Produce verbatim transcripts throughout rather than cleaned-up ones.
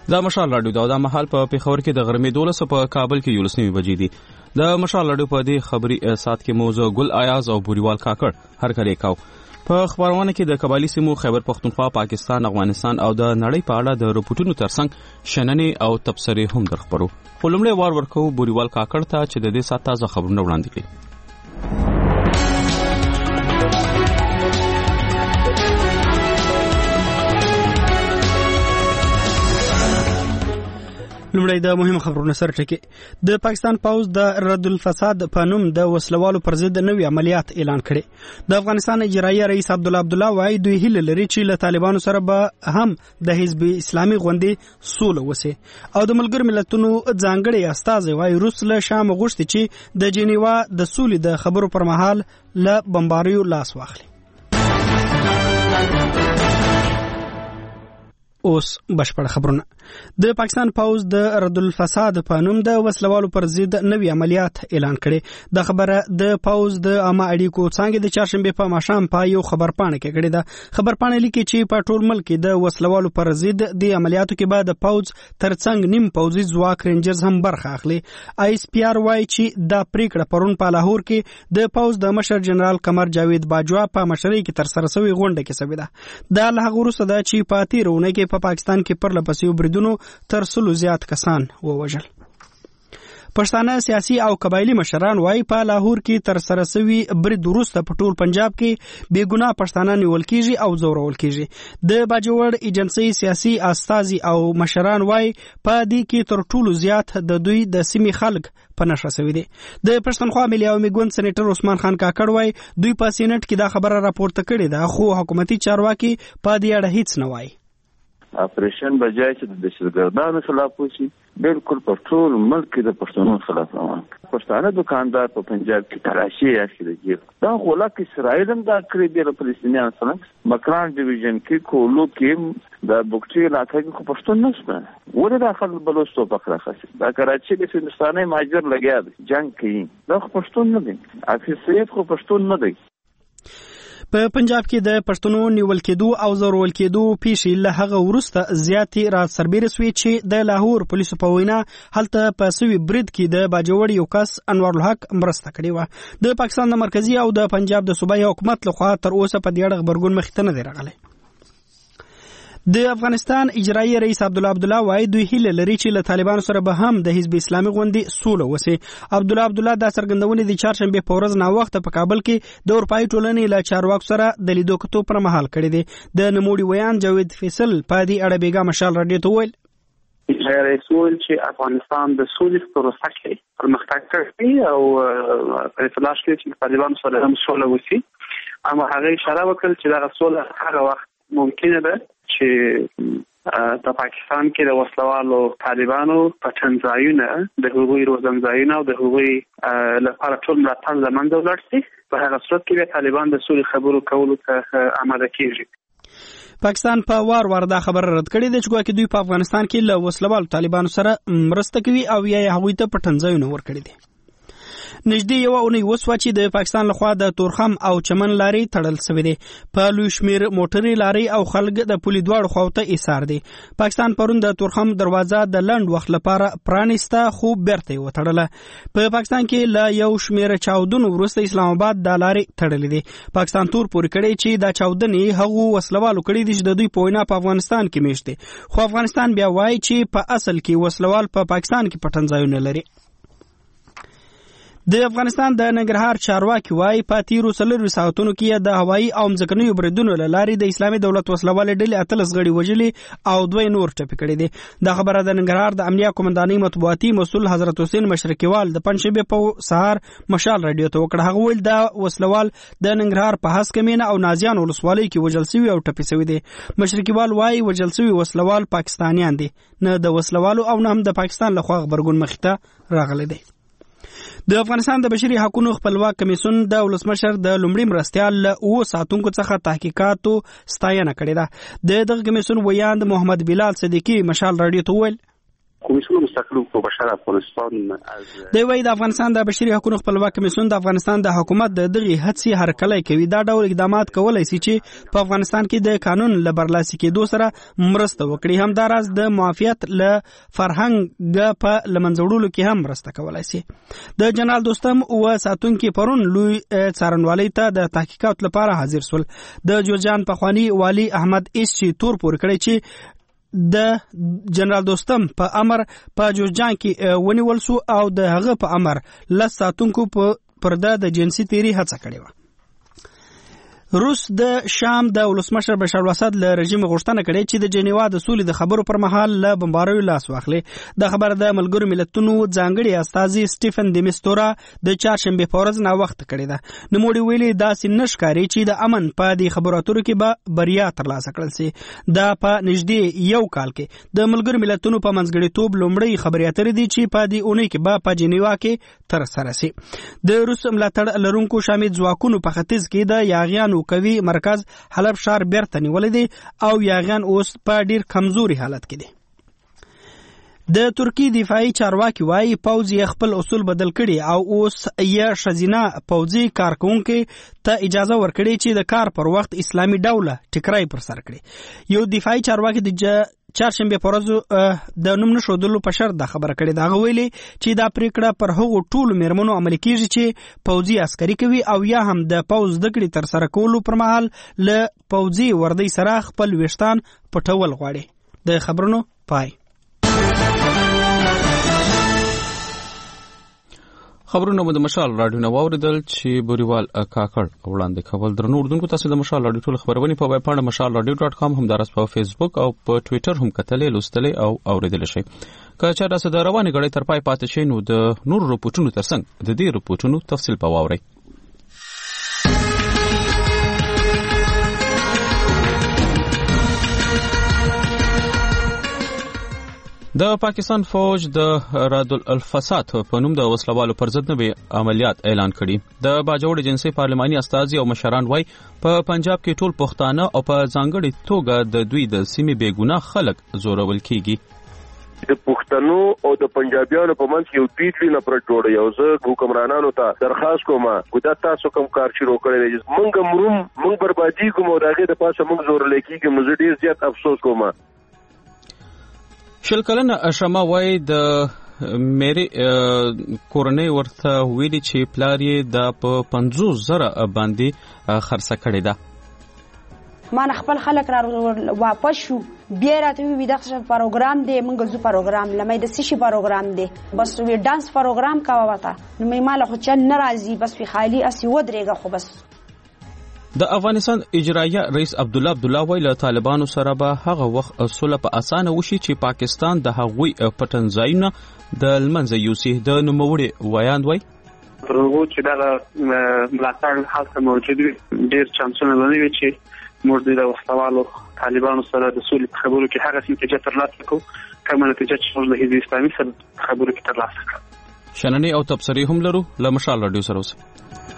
دا مشال راډیو دا د محل په پیښور کې د غرمې دولس په کابل کې یولس نیمه بجې دي. د مشال راډیو په دې خبري سات کې موضوع ګل ایاز او بوریوال کاکړ هر کله کاو. په خبرونه کې د قبایلی سیمو خیبر پختونخوا، پاکستان، افغانستان او د نړۍ په اړه د رپورټونو ترڅنګ شننې او تبصرې هم درخبرو. خو لومړی وار ورکو بوریوال کاکړ ته چې د دې سات تازه خبرونه وړاندې کړي. لومړی د مهم خبرونو سره ټکی. د پاکستان پوز د رد الفساد په نوم د وسلوالو پر ضد نوي عملیات اعلان کړي. د افغانستان اجرایي رئیس عبدالله عبدالله وايي دوی هیله لري چې له طالبانو سره به هم د حزب اسلامي غونډې سوله وسي او د ملګرو ملتونو ځانګړي استازي وايي روس له شام غوښتي چې د جنیوا د سولې د خبرو پر مهال له بمباریو لاس واخلي. اوس بشپړ خبرونه. د پاکستان پوز د رد الفساد په نوم د وسلوالو پر ضد نوي عملیات اعلان کړي. د خبره د پوز د عامه اړیکو څنګه د چهارشنبه په ماښام په یو خبرپاڼه کې کړي ده. خبرپاڼه لیکي چې په ټول ملک کې د وسلوالو پر ضد د عملیاتو کې بعد پوز ترڅنګ نیم پوزي ځواک رینجرز هم برخه اخلي. آی اس پی آر وايي چې دا پریکړه پرون په لاهور کې د پوز د مشر جنرال قمر جاوید باجوا په مشرۍ کې تر سره شوی غونډه کې شوی ده. د له وروسته دا چې په تیرونه کې په پاکستان کې پر لپسې بریدونو تر سلو زیات کسان ووژل. پښتانه سیاسي او قبایلی مشران وايي په لاهور کې تر سره شوی برید وروسته په ټول پنجاب کې بې ګناه پښتانه نیول کیږي او ځورول کیږي. د باجوړ ایجنسی سیاسي استازي او مشران وايي په دې کې تر ټولو زیات د دوی د سیمې خلک په نشه شوی دي. د پښتونخوا ملي عوامي ګوند سېنیټر عثمان خان کاکړ وايي دوی په سېنات کې دا خبره راپورته کړې ده خو حکومتي چارواکي په دې اړه هیڅ نه وايي. اپریشن بجای چې د دهشتګردانو خلاف وشي بالکل په ټول ملک کې د پښتنو خلاف روان. پښتانه دکاندار په پنجاب کې تلاشي اخیږي. دا غوړه اسرائیل هم دا کړی دی د فلسطینیانو سره. مکران ډیویژن کې کولو کې د بوکټي علاقې کې پښتون نشته. ولې داخل بلوچستان په خلاصه دا کراچي کې هندستاني ماجر لګیا دي جنگ کوي. دا پښتون نه دي. اکثریت خو پښتون نه دي. په پنجاب کې د پښتنو نیول کېدو او ضرول کېدو پیښې له هغه وروسته زیاتې را سربېره سوې چې د لاهور پولیسو په وینا هلته په سوي برید کې د باجوړ یو کس انوار الحق مرسته کړې وه. د پاکستان د مرکزي او د پنجاب د صوبایي حکومت لخوا تر اوسه په دې اړه غبرګون مخې ته نه دی راغلی. د افغانستان اجرایي رئیس عبدالله عبدالله وايي دوی هیله لري چې له طالبانو سره به هم د حزب اسلامي غونډې سوله وسي. عبدالله عبدالله دا څرګندونې د چهارشنبه په ورځ ناوخته په کابل کې د اروپایي ټولنې له چارواکو سره د لیدو کتو پر مهال کړی دی. د نوموړي ویان جاوید فیصل په دې اړه بیګا مشال راډیو ته وویل اجرایي رئیس وویل چې افغانستان د سولې په پروسه کې پرمختګ کوي او په تلاش کې چې طالبانو سره هم سوله وسي. اما هغه اشاره وکړه چې دا سوله هغه وخت ممکنه ده چې په پاکستان کې د وسلوالو طالبانو پټن ځایونه د هغوی روزن ځایونه او د هغوی لپاره ټول ملاتړ له منځه ولاړ شي. په هغه صورت کې طالبان د سولې خبرو کولو ته آماده کیږي. پاکستان په وار وار دا خبر رد کړی دی چې ګواکې دوی په افغانستان کې له وسلوالو طالبانو سره مرسته کوي او یا هغوی ته پټن ځایونه ورکړي دي. نږدې یو اونۍ وسوه چې د پاکستان لخوا د تورخم او چمن لارې تړل شوې دي. په لوی شمېر موټرې لارې او خلک د پولې دواړو خواو ته ایسار دي. پاکستان پرون د تورخم دروازه د لنډ وخت لپاره پرانیسته خو بیرته یې وتړله. په پاکستان کې له یو شمېر چاودنو وروسته اسلام آباد دا لارې تړلې دي. پاکستان تور پورې کړی چې دا چاودنې هغو وسلوالو کړي دي چې د دوی په وینا په افغانستان کې میشت دي. خو افغانستان بیا وایي چې په اصل کې وسلوال په پاکستان کې پټن ځایونه لري. د افغانستان د ننګرهار چارواکي وايي په تیرو څلورو ساعتونو کې د هوایي او ځمکنیو بریدونو له لارې د اسلامي دولت وسلوالې ډلې اتلس غړي وژلي او دوی نور ټپي کړي دي. دا خبره د ننګرهار د امنیه قومندانۍ مطبوعاتي مسؤل حضرت حسین مشرقیوال د پنځشنبه په سهار مشال رادیو ته وکړه. هغه ویل دا وسلوال د ننګرهار په هسک مینه او نازیان ولسوالۍ کې وژل شوي او ټپي شوي دي. مشرقیوال وايي وژل شوي وسلوال پاکستانیان دي، نه د وسلوالو او نه هم د پاکستان لخوا غبرګون مخې ته راغلی دی. د افغانستان د بشري حقوقو خپلواک کمیسیون د ولسمشر د لومړي مرستیال له اوه ساتونکو څخه تحقیقاتو ستاینه کړې ده. د دغه کمیسیون ویاند محمد بلال صدیقي مشال راډیو ته وویل کمیسیون مستقل حقوق بشر افغانستان از د وی د افغانستان د بشري حقوقو خپلواک کمیسیون د افغانستان د حکومت د دغه هڅې هرکلی کوي. دا ډول اقدامات کولای شي چې په افغانستان کې د قانون له برلاسي کېدو سره مرسته وکړي. همداراز د معافیت له فرهنګ په لمنځوړلو کې هم مرسته کولای شي. د جنرال دوستم او ساتونکو پرون لوی څارنوالۍ ته د تحقیقات لپاره حاضر شول. د جوزجان پخوانی والی احمد ایس چې تور پور کړی چې د جنرال دوستم په امر په جوزجان کې ونیول شو او د هغه په امر لس ساتونکو په پرده د جنسي تیری هڅه کړې و. روس د شام د ولسمشر بشار الاسد له رژیم غوښتنه کړې چې د جنیوا د سولې د خبرو پر مهال له بمباریو لاس واخلي. د خبر د ملګرو ملتونو ځانګړي استازي سټیفن دیمستورا د چهارشنبه په ورځ نا وخت کړی ده. نوموړي ویلي داسې نشکاري چې د امن په دې خبرو اترو کې به بریا ترلاسه کړل شي. دا په نږدې یو کال کې د ملګرو ملتونو په منځګړیتوب لومړی خبري اترې دي چې په دې اونۍ کې به په جنیوا کې تر سره شي. د روس ملاتړ لرونکو شامل ځواکونو په ختیځ کې د یاغیانو کوي مرکز حلب ښار بیرته نیولې دي او یاغیان اوس په ډیر کمزوري حالت کې دي. د ترکی دفاعي چارواکي وايي پوځ یې خپل اصول بدل کړي او اوس یې شزینه پوځي کارکونکو ته اجازه ورکړي چې د کار پر وخت اسلامي دوله ټکرای پر سر کړي. یو دفاعي چارواکي د چهارشنبه په ورځ د نوم نشودلو په شرط د خبره کړې. دا غوېلي چې دا پریکړه پر هغو ټولو میرمنو عملي کیږي چې پوځي عسکري کوي او یا هم د پوځ د کړې تر سره کولو پر مهال له پوځي وردی سره خپل ویشتان پټول غواړي. د خبرونو پای. خبرونه مو د مشال رادیو نو اوریدل چې بوریوال کاکړ وړاندې کول. درنو اردوونکو تاسو د مشال رادیو ټول خبرونه په ویب پاڼه مشال رادیو ډاټ کام هم درس په فیسبوک او په ټوئیټر هم کتلې لوستلې او اوریدل شي. که چا تاسو د رواني غړي تر پای پاتې شئ نو د نور رپورټونو ترڅنګ د دې رپورټونو تفصیل په واورئ. د پاکستان فوج د رد الفساد په نوم د وسلوالو پر ضد نوي عملیات اعلان کړي. د باجوړ جنسي پارلماني استازي او مشران وای په پنجاب کې ټول پښتانه او په ځانګړي توګه د دوی د سیمې بېګناه خلک زورول کیږي. د پښتنو او د پنجابیانو په منځ کې یو دوی نفرت جوړ یو زه حکمرانانو ته درخواست کوم ګودا تاسو کوم کار شروع کړی دی مونږ مروم مونږ بربادي کوم او دغه د پاسه مونږ زور لیکيږي مزه ډیر زیات افسوس کوم. شل کلنه اشما وای د مېری کورنۍ ورته ویلي چې پلار یې د په پنځوس زره باندې خرڅه کړې ده. ما خپل خلک را واپس شو بیا راته وی دغه پروګرام دی موږ زو پروګرام لمې د سشي پروګرام دی بس وی ډانس پروګرام کا وتا نو مې مال خو چن ناراضي بس وی خالی اسی ودرېګه خو بس. د افغانستان اجرایه رئیس عبد الله عبد الله ویل طالبانو سره به هغه وخت صلح په اسانه وشي چې پاکستان د هغوی پټن ځایونه د لمنځه یوسي. د نوموړي ویاند وای پرغو چې دا ملاتړ حالت موجود وي ډیر چانسونه لري چې موږ د وسوالو طالبانو سره د سولې خبرو کې هغه نتیجه ترلاسه کوو کومه نتیجه چې موږ د حزب اسلامي سره خبرو کې ترلاسه کړو. شننې او تبصرې هم لرو له مشال رادیو سره اوسه.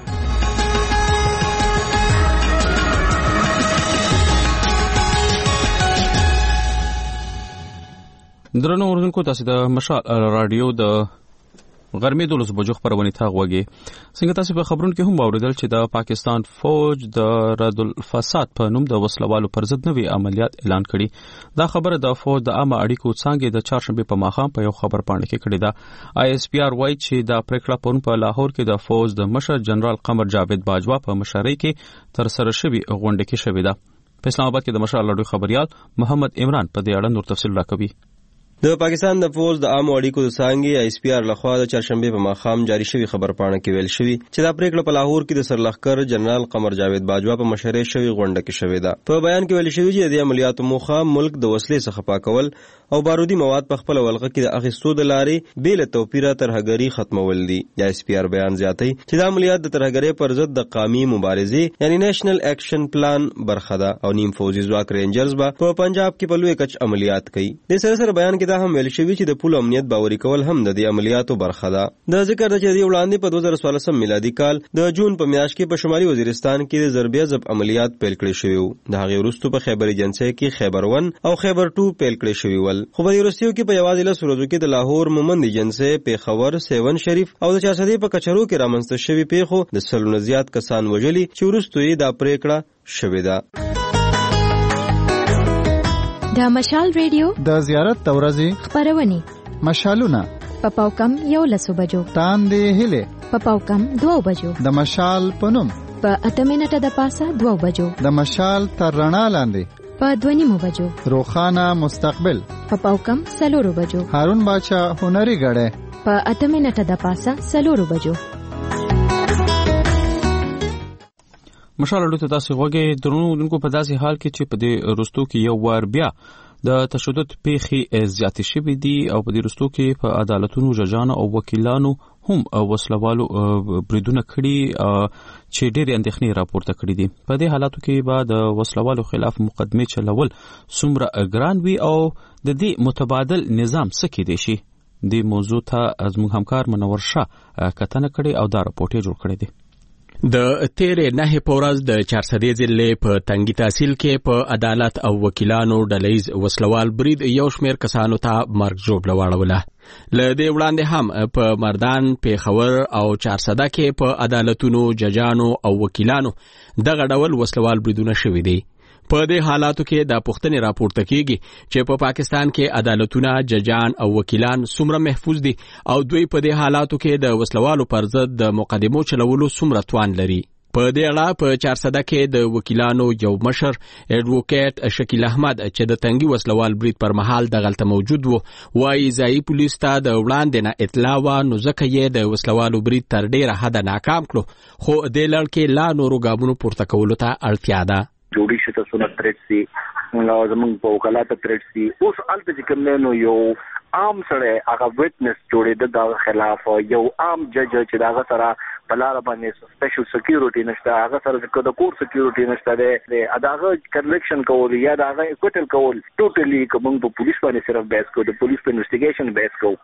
درنو اردوونکو تاسو د مشال رادیو د غرمې دولس بجو خبرونه تا غوږی. څنګه تاسو په خبرونو کې هم اوریدل چې د پاکستان فوج د رد الفساد په نوم د وسلوالو پر ضد نوي عملیات اعلان کړي. دا خبره د فوج د عامه اړیکو څنګه د چهارشنبه په ماښام په یو خبر پاڼه کې کړې ده. آی اس پی آر وای چې دا پریکړه پون په لاهور کې د فوج د مشر جنرال قمر جاوید باجوا په مشرۍ کې تر سره شوی غونډه کې شوې ده. په اسلام آباد کې د مشال رادیو خبريال محمد عمران په دې اړه نور تفصیل راکوي. د پاکستان د فوج د عامو اړیکو د څنګه آی اس پی آر لخوا د چهارشنبه په ماښام جاری شوی خبر پاڼه کې ویل شوی چې دا پریکړه په لاهور کې د سرلښکر جنرال قمر جاوید باجوا په مشرۍ شوی غونډه کې شوې ده. په بیان کې ویل شوی چې د عملیاتو موخه ملک د وسلې څخه پاکول او بارودي مواد په خپل ولغه کې د اخیستو د لارې بیل توپیره ترهګری ختمول دي. آی اس پی آر بیان زیاتوي چې د عملیات د ترهګری پر ضد د قومي مبارزې یعنی نېشنل اکشن پلان برخه ده او نیم فوجي ځواک رینجرز به په پنجاب کې په لوی کچ عملیات کوي. د سره سره بیان کې کې دا هم ویل شوی چې د پولو امنیت باوري کول هم د دې عملیاتو برخه ده. د ذکر د چې وړاندې په دوه زره څوارلسم میلادي کال د جون په میاشت کې په شمالي وزیرستان کې د ضربې ضبط عملیات پیل کړی شوی و. د هغې وروسته په خیبر ایجنسۍ کې خیبر ون او خیبر ټو پیل کړی شوی ول. خو په دې وروستیو کې په یوازې لس ورځو کې د لاهور مومند ایجنسۍ، پیښور، سیون شریف او د چارسدې په کچرو کې رامنځته شوي پیښو د سلو نه زیات کسان وژلي چې وروسته یې دا پریکړه شوې ده. د مشال ریډیو د زیارت د ورځې خپرونې مشالونه په پاوکم یو لسو بجو، تاندې هیلې په پاوکم دوه بجو، د مشال پنوم په اته منټه د پاسه دوه بجو، د مشال تر رڼا لاندې په دوه نیمو بجو، روخانه مستقبل په پاوکم څلورو بجو، هارون باچا هنري غړې په اته منټه د پاسه څلورو بجو. مشال اړو ته تاسو غوږی درنو دونکو په داسې حال کې چې په دې وروستو کې یو وار بیا د تشدد پیښې زیاتې شوې دي او په دې وروستو کې په عدالتونو ججانو او وکیلانو هم وسلوالو بریدونه کړي چې ډېرې اندېښنې راپورته کړي دي. په دې حالاتو کې به د وسلوالو خلاف مقدمې چلول څومره ګران وي او د دې متبادل نظام څه کېدای شي؟ دې موضوع ته زموږ همکار منور شاه کتنه کړې او دا راپورټ یې جوړ کړی دی. د تیرې نهې په ورځ د چارسدې ضلع په تنګي تحصیل کې په عدالت او وکیلانو ډلیز وسلوال برید یو شمېر کسانو ته مرګ ژوبله واړوله. له دې وړاندې هم په مردان، پیښور او چارسده کې په عدالتونو ججانو او وکیلانو دغه ډول وسلوال بریدونه شوي دي. په دې حالاتو کې دا پوښتنې راپورته کیږي چې په پاکستان کې عدالتونه، ججان او وکیلان څومره محفوظ دي او دوی په دې حالاتو کې د وسلوالو پر ضد د مقدمو چلولو څومره توان لري. په دې اړه په چارسده کې د وکیلانو یو مشر اډوکیټ شکیل احمد چې د تنګي وسلوال برید پر مهال دغلته موجود وو وايي ځایي پولیس ته د وړاندې نه اطلاع وه، نو ځکه یې د وسلوالو برید تر ډېره حده ناکام کړو. خو دې لړ کې لا نورو ګامونو پورته کولو ته اړتیا ده. جوړی شته سونه ترټ سي لازم په وکالت ترټ سي اوس الته چې کوم نو یو عام سره هغه وټنس جوړې د خلاف یو عام جج چې دا سره بلاره باندې سپیشل سکیورټي نشته، هغه سره د کور سکیورټي نشته ده، اداغه کنویکشن کول یا داغه کوټل کول ټوټلی کوم په پولیس باندې صرف بیس کو د پولیس په انویسټیګیشن بیس کو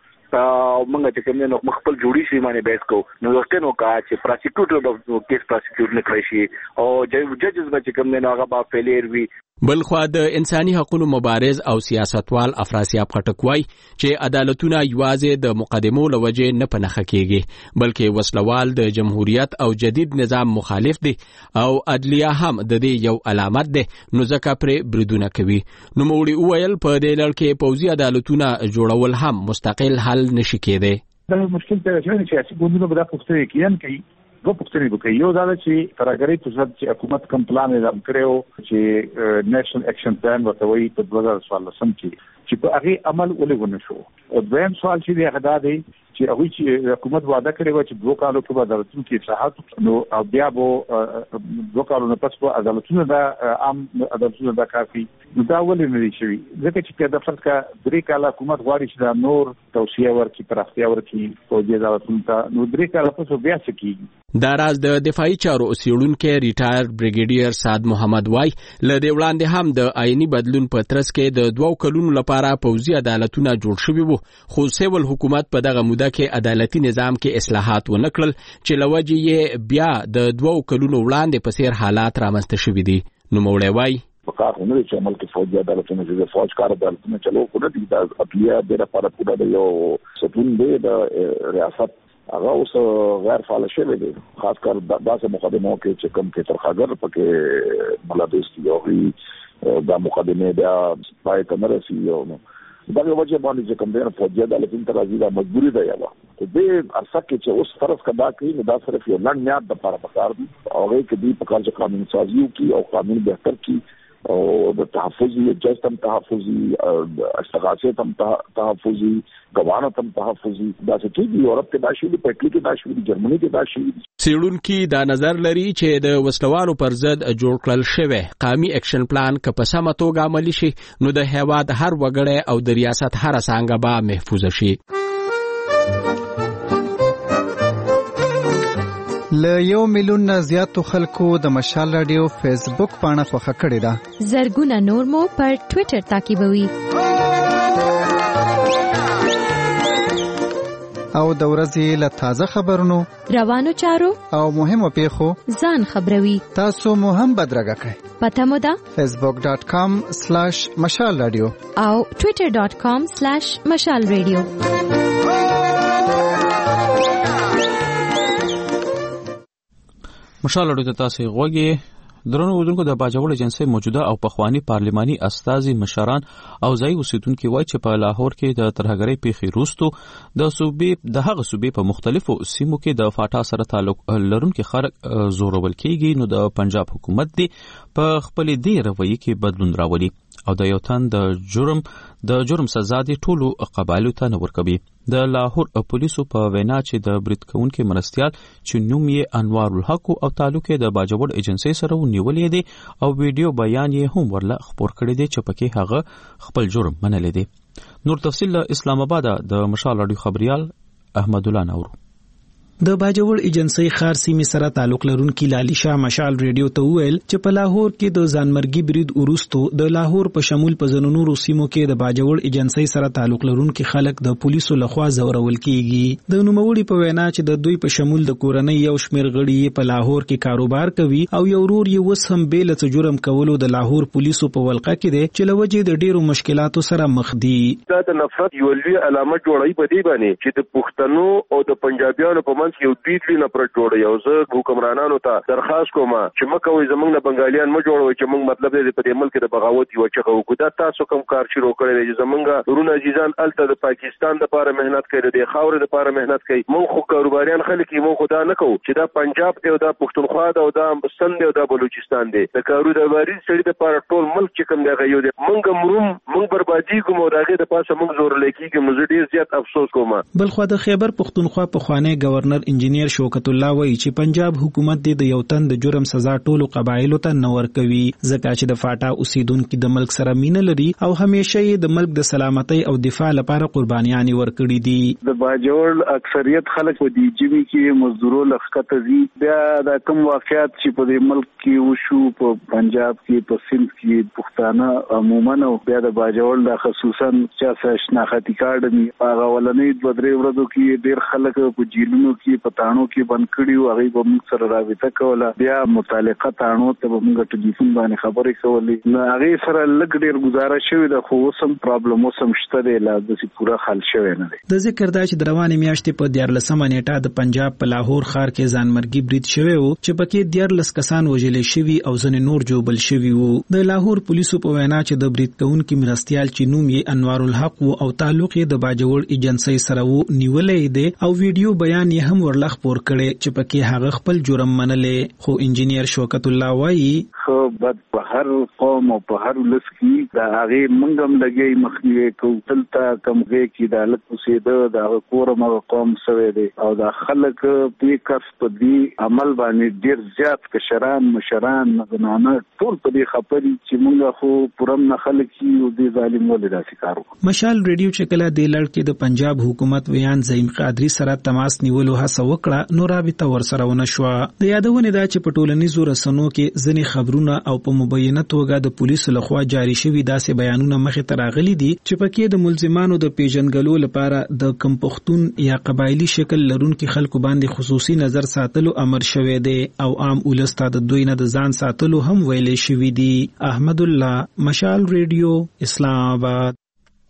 موږ چې کوم نو مخبل جوړی شي باندې بیس کو نو وخت نو کا چې پروسیکیوټر د کیس پروسیکیوټ نه کړی شي او ججز به چې کوم نو هغه با فیلیر وي. بلخوا د انساني حقوقو مبارز او سیاستوال افراسیاب خټک وایي چې عدالتونه یوازې د مقدمو له وجې نه پنهخه کېږي بلکې وسلوال د جمهوریت او جدید نظام مخالف دي او عدلیه هم د دې یو علامت ده، نو ځکه پرې بریدونه کوي. نو موړي وویل په دې لړ کې پوځي عدالتونه جوړول هم مستقل حل نشي کېدی. دا مشکل ته راځي چې ګوندونه به دا پوښتنه کوي کوي دو پوښتنې وکړي. یو دا چې ترګری په ځد چې حکومت کوم پلان اعلان کړو چې نېشنل اکشن پلان ورته وایي په دوه زره څوارلسم کې چې په هغه عمل ولې ونه شو. او دویم سوال چې دی هغه دی چې هغه چې حکومت وعده کړی و چې دوه کالو کې به عدالتونو کې اصلاحات نو او بیا به دوه کالو نه پس به عدالتونو دا عام عدالتونو دا کافي نو دا ولې نه دي شوي ځکه چې په دفتر کې درې کاله حکومت غواړي چې دا نور توسعه ورکړي، پراختیا ورکړي فوجي عدالتونو ته، نو درې کاله پس بیا څه کیږي. دا راز د دفاعي چارو څېړونکی ریټایر بریګیډیر سعد محمد وای له دې وړاندې هم د آئینی بدلون په ترڅ کې د دوو کلونو لپاره پوځي عدالتونه جوړ شوي وو، خو سیول حکومت په دغه موده کې عدالتي نظام کې اصلاحات ونه کړل چې له وجې یې بیا د دوو کلونو وړاندې په څېر حالات رامنځته شوي دي. نوموړی وای پکار نه چې عمل کې فوجي عدالتونه چې فوج کار عدالتونه چلو خو نه دي، دا عدلیه ډېره لپاره پوره د یو ستون دی د ریاست هغه اوس غیر فعال شوی دی، خاص کر داسې مقدمو کې چې کوم کې ترخاګر پکې ملابس دي او دا مقدمه بیا پای ته نه رسېږي. نو دا یو وجه باندې چې کوم دی فوجي عدالتونو ته راځي دا مجبوري ده. یا خو دې ارسه کې چې اوس فرض کدا کوي نو دا صرف یو لنډ میعاد د لپاره پکار دي او هغه کې دې پکار چې قانون سازي وکړي او قانون بهتر کړي او د تحفظي جج تم تحفظي استغاثه تم تحفظي غوانه تم تحفظي دا څه کې یورپ کې دا شی دی، پټلی کې دا شی دی، جرمني کې دا شی دی. څېړونکي دا نظر لري چې د وسلوالو پر ضد جوړ کړل شوی قومي اکشن پلان که په سمه توګه عملي شي نو د هیواد هر وګړی او د ریاست هر څانګه به محفوظ شي. له یو میلیون نه زیاتو خلکو د مشال رادیو فیسبوک پاڼه خوښه کړې ده. زرګونه نور مو پر ټوئیټر تعقیبوي. او د ورځې له تازه خبرونو روانو چارو او مهمو پیښو ځان خبروي. تاسو مو هم بدرګه کړئ. پته مو ده فیسبوک ډاٹ کام سلاش مشال رادیو او ټویټر ډاٹ کام سلاش مشال رادیو. مشال رادیو ته تاسو غوږی درنو ودونکو د باجوړ ایجنسی موجوده او پخوانی پارلماني استازي مشران او ځای اوسیدونکو وایي چې په لاهور کې د ترهګرۍ پیښې وروسته د صوبې د هغه صوبې په مختلفو سیمو کې د فاټا سره تعلق لرونکو خلک زورول کېږي، نو د پنجاب حکومت دی په خپل دی رویه کې بدلون راولي او د یو تن د جرم د جرم سزا دی ټولو قبایلو ته نه ورکوي. د لاهور پولیسو په وینا چې د برید کوونکو مرستيال چې نوم یې انوار الحق او تعلق د باجوړ ایجنسی سره ونیولې دي او ویډیو بیان یې هم ورله خبر کړی دی چې پکې هغه خپل جرم منلې دي. نور تفصیل اسلام آباد د مشال رادیو خبريال احمد الله نورو. د باجوړ ایجنسی خار سیمې سره تعلق لرونکي لالیشا مشال ریډیو ته ویل چې په لاهور کې د ځانمرګي برید وروسته د لاهور په شمول په زنونو سیمو کې د باجوړ ایجنسی سره تعلق لرونکي خلک د پولیسو لخوا زورول کیږي. د نوموړي په وینا چې د دوی په شمول د کورنۍ یو شمېر غړي په لاهور کې کاروبار کوي او یو ورور یې وس هم بیل څه جرم کولو د لاهور پولیسو په ولقه کې دي چې لوجه د ډیرو مشکلاتو سره مخ دي. دا د نفرت یو لوی علامه جوړی په دی باندې چې د پښتنو او د پنجابیانو په منځ کې یو بیتلی نه پر جوړي او زه حکمرانانو ته درخواست کوم چې مکه وي زمونږ نه بنگالیان مو جوړوي چې موږ مطلب دې په دې ملک د بغاوت یو چغه وکړه. تاسو کوم کار شروع کړی دی زمونږ ورونه عزیزان الته د پاکستان لپاره مهنت کوي، د خاور لپاره مهنت کوي. موږ خو کاروباریان خلک یې موږ خدا نه کوو چې دا پنجاب دی او دا پښتونخوا دی او دا سند دی او دا بلوچستان دی. د کاروباري سړي لپاره ټول ملک چې کوم دی غيو دی موږ مروم موږ بربادي کوم او داګه د پاسه موږ زور لیکيږي. موږ ډیر زیات افسوس کوم. بلخو د خیبر پښتونخوا په خوانه گورنر انجینیر شوکت الله وایي چې پنجاب حکومت د یو تن د جرم سزا ټولو قبایلو ته نه ورکوي ځکه چې د فاټا اوسیدونکو د ملک سره مینه لري او همیشه یې د ملک د سلامتۍ او دفاع لپاره قربانیان ورکړي دي. د باجوړ اکثریت خلک په دې جبي کې مزدورو لخته دي. بیا د کوم واقعیت چې په دې ملک کې وشو په پنجاب کې په سند کې پښتانه عموما او بیا د باجوړ د خصوصا چې شناختی کارت می هغه ولنې د درې ورځو کې ډیر خلک په جیلونو کې په تانو کې بند کړیو. هغه به موږ سره رابطه کوله، بیا متعلقه تانو ته به موږ ټلیفون باندې خبرې کولې. نو هغه سره لږ ډیر گزاره شوې ده خو سم پرابلم سم شته دی لا د پوره حل شوی نه دی. د ذکر دا چې د روانې میاشتې په دیارلسمه نیټه د پنجاب په لاهور ښار کې ځانمرګي برید شوی و چې پکې دیارلس کسان وژل شوي او ځنې نور جوړل شوي وو. د لاهور پولیسو په وینا چې د برید کوونکو مرستيال چې نوم یې انوار الحق او تعلق یې د باجوړ ایجنسی سره وو نیولې دی او ویډیو بیان یې هم ورلخ پور کړي چې پکې هغه خپل جرم منلې. خو انجینیر شوکت الله وایي خو بد په هر قوم او په هر لس کې دا هغه منګم لګي مخنیوي کوتل ته کومه کې د الک اوسېده د کورم قوم سوي دي او دا خلک په کس په دې عمل باندې ډیر زیات کشران مشران زنانه ټول په دې خبرې چې موږ خو پرم نه خلک یو دي ظالم ولې داسې کارو. مشال ریډیو چې کله د لړ کې د پنجاب حکومت ویان زعیم قادری سره تماس نیولو هڅه وکړه نو رابطه ورسره ونه شو. د یادونه دا چې په ټولنیزو رسنیو کې ځینې خبرونه او په مبینه توګه د پولیسو لخوا جاری شوي داسې بیانونه مخې ته راغلي دي چې پکې د ملزمانو د پیژنګلو لپاره د کم پښتون یا قبایلی شکل لرونکو خلکو باندې خصوصي نظر ساتلو امر شوی دی او عام ولسته د دوی نه د ځان ساتلو هم ویلې شوی دی. احمد الله مشال ریډیو اسلام آباد.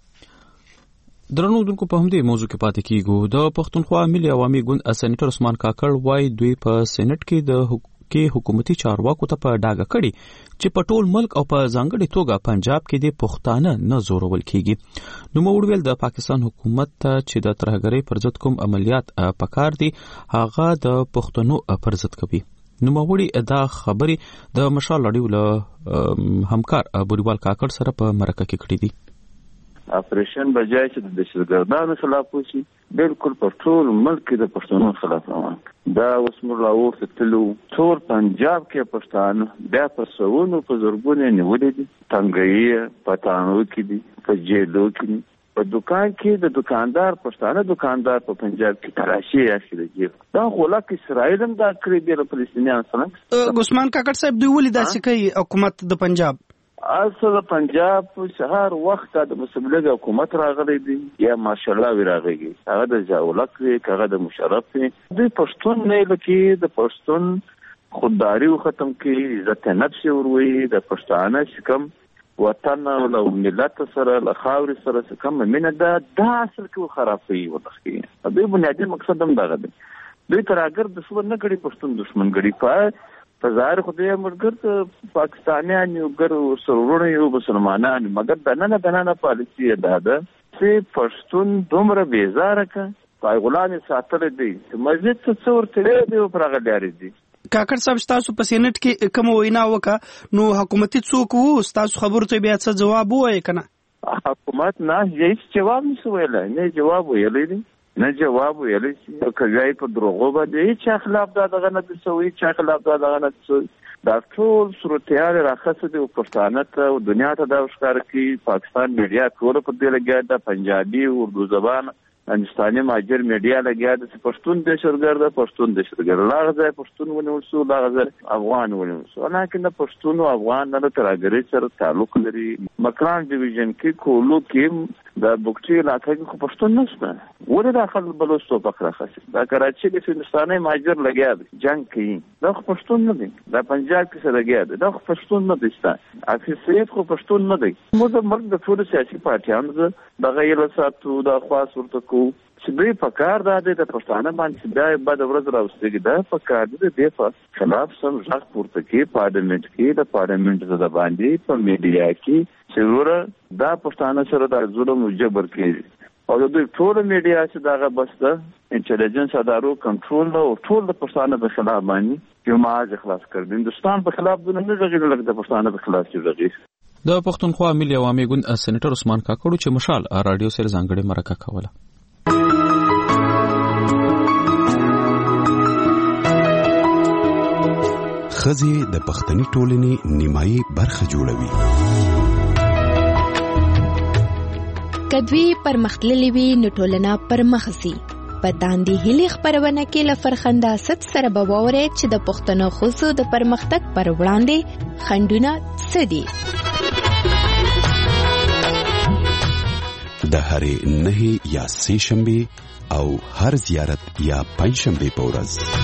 درنو دونکو په همدې موضوع کې پاتې کیږو. د پښتونخوا ملي عوامي ګوند سېنیټر عثمان کاکړ وایي دوی په سېنیټ کې د کې حکومتي چارواکو ته په ډاګه کړي چې په ټول ملک او په ځانګړي توګه پنجاب کې د پښتانه نه زورول کیږي. نو موږ ویل د پاکستان حکومت ته چې د ترهګرۍ پر ضد کوم عملیات پکار دي هغه د پښتنو پر ضد کوي. نو موږ دا خبرې د مشال رادیو له همکار بوریوال کاکړ سره په مرکه کې کړې دي. اپریشن بجای چې د دهشتګردانو خلاف وشي بالکل په ټول ملک کې د پښتنو خلاف روان دا اوس موږ لاور تلو ټول پنجاب کې پښتانه بیا په سوونو په زرګونه نیولې دي. تنګي پټانو کې دي په جیلو کې په دکان کې د دکاندار پښتانه دکاندار په پنجاب کې تراشي اخیری دا غولاک اسرائیل هم دا کړی دی فلسطینیان سره. عثمان کاکړ صاحب دوی ولې داسې کوي حکومت د پنجاب اصل پنجاب سهار وخت د مسلم لیگ حکومت راغلی دی یا ماشاءالله راغلی هغه د جاولک دی هغه د مشرف دی د پښتون نه لکه د پښتون خودداری ختم کی عزت نفس وروي د پښتانه شکم وطن او ملت سره له خاوري سره کوم مینه ده دا اصل کې خرابوي ورته د بنیادی مقصد هم دغه دی دوی تر اگر د څو نه غړي پښتون دشمن غړي په په ظاهر خدای مرګر پاکستانیان یو ګر سرورونه یو مسلمانان مګر د نن د نن پالیسي ده ده چې پښتون دومره بیزاره ک پایغلان ساتل دي مزید څه ورته دی پر هغه لري دي کاکړ صاحب تاسو په سینټ کې کوم وینا وکړه نو حکومتي څوک وو تاسو خبرو ته بیا څه جواب وایي کنه حکومت نه هیڅ جواب نشو ویلای نه جواب ویلی دی نه جواب ویلی چې کله په دروغو باندې چې خلاف دا دغه نه تسوي چې خلاف دا دغه نه تسوي دا ټول صورتحال راخصه دی پښتانه ته او دنیا ته دا ښکار کوي پاکستان میډیا ټول په دې لګیا ده پنجابي اردو زبان هندستاني ماجر میډیا لګیا ده چې پښتون دهشتګرد پښتون دهشتګرد لاغه پښتون ونیول شو لاغه افغان ونیول شو لکه پښتون او افغان نه ترګری سره تعلق لري مکران ډیویژن کې کولو کې د بوکچي علاقې کې پښتون نشته ولې داخل بلوچستان په راخصه دا کراچي کې هندستاني ماجر لګیا ده جنگ کوي دا پښتون نه دی دا پنجاب کې سره لګیا ده دا پښتون نه دی ستاسو اکثریت خو پښتون نه دی موږ د مرګ د ټول سیاسي پارټیانو دغه یو ساتو د خاص ورته چې دوی په کار دا دی د پښتانه باندې دا بد ورځ راوستي دا په کار دی د په خلاف سم ځخ پورته کې پارلیمنت کې د پارلیمنت د باندې په میډیا کې چې ور دا پښتانه سره د ظلم او جبر کې او د دوی ټول میډیا چې داغه بس د انټيليجنس ادارو کنټرول او ټول د پښتانه په خلاف باندې یو ماج خلاص کړ د هندستان په خلاف د نه غږی لګ د پښتانه په خلاف چې غږی د پښتونخوا ملي عوامي ګوند سېنیټر عثمان کاکړو چې مشال رادیو سره ځانګړي مرکه کوله خزي د پښتني ټولنې نیمایي برخه جوړوي کدوی پرمختللي وي نو ټولنه پرمخسي په داندې هلي خبرونه کې لفرخنده ست سره بووري چې د پښتنو خصو د پرمختګ پر وړاندې خندونه سدي د هرې نه یا سه شنبه او هر زیارت یا پنځ شنبه په ورځ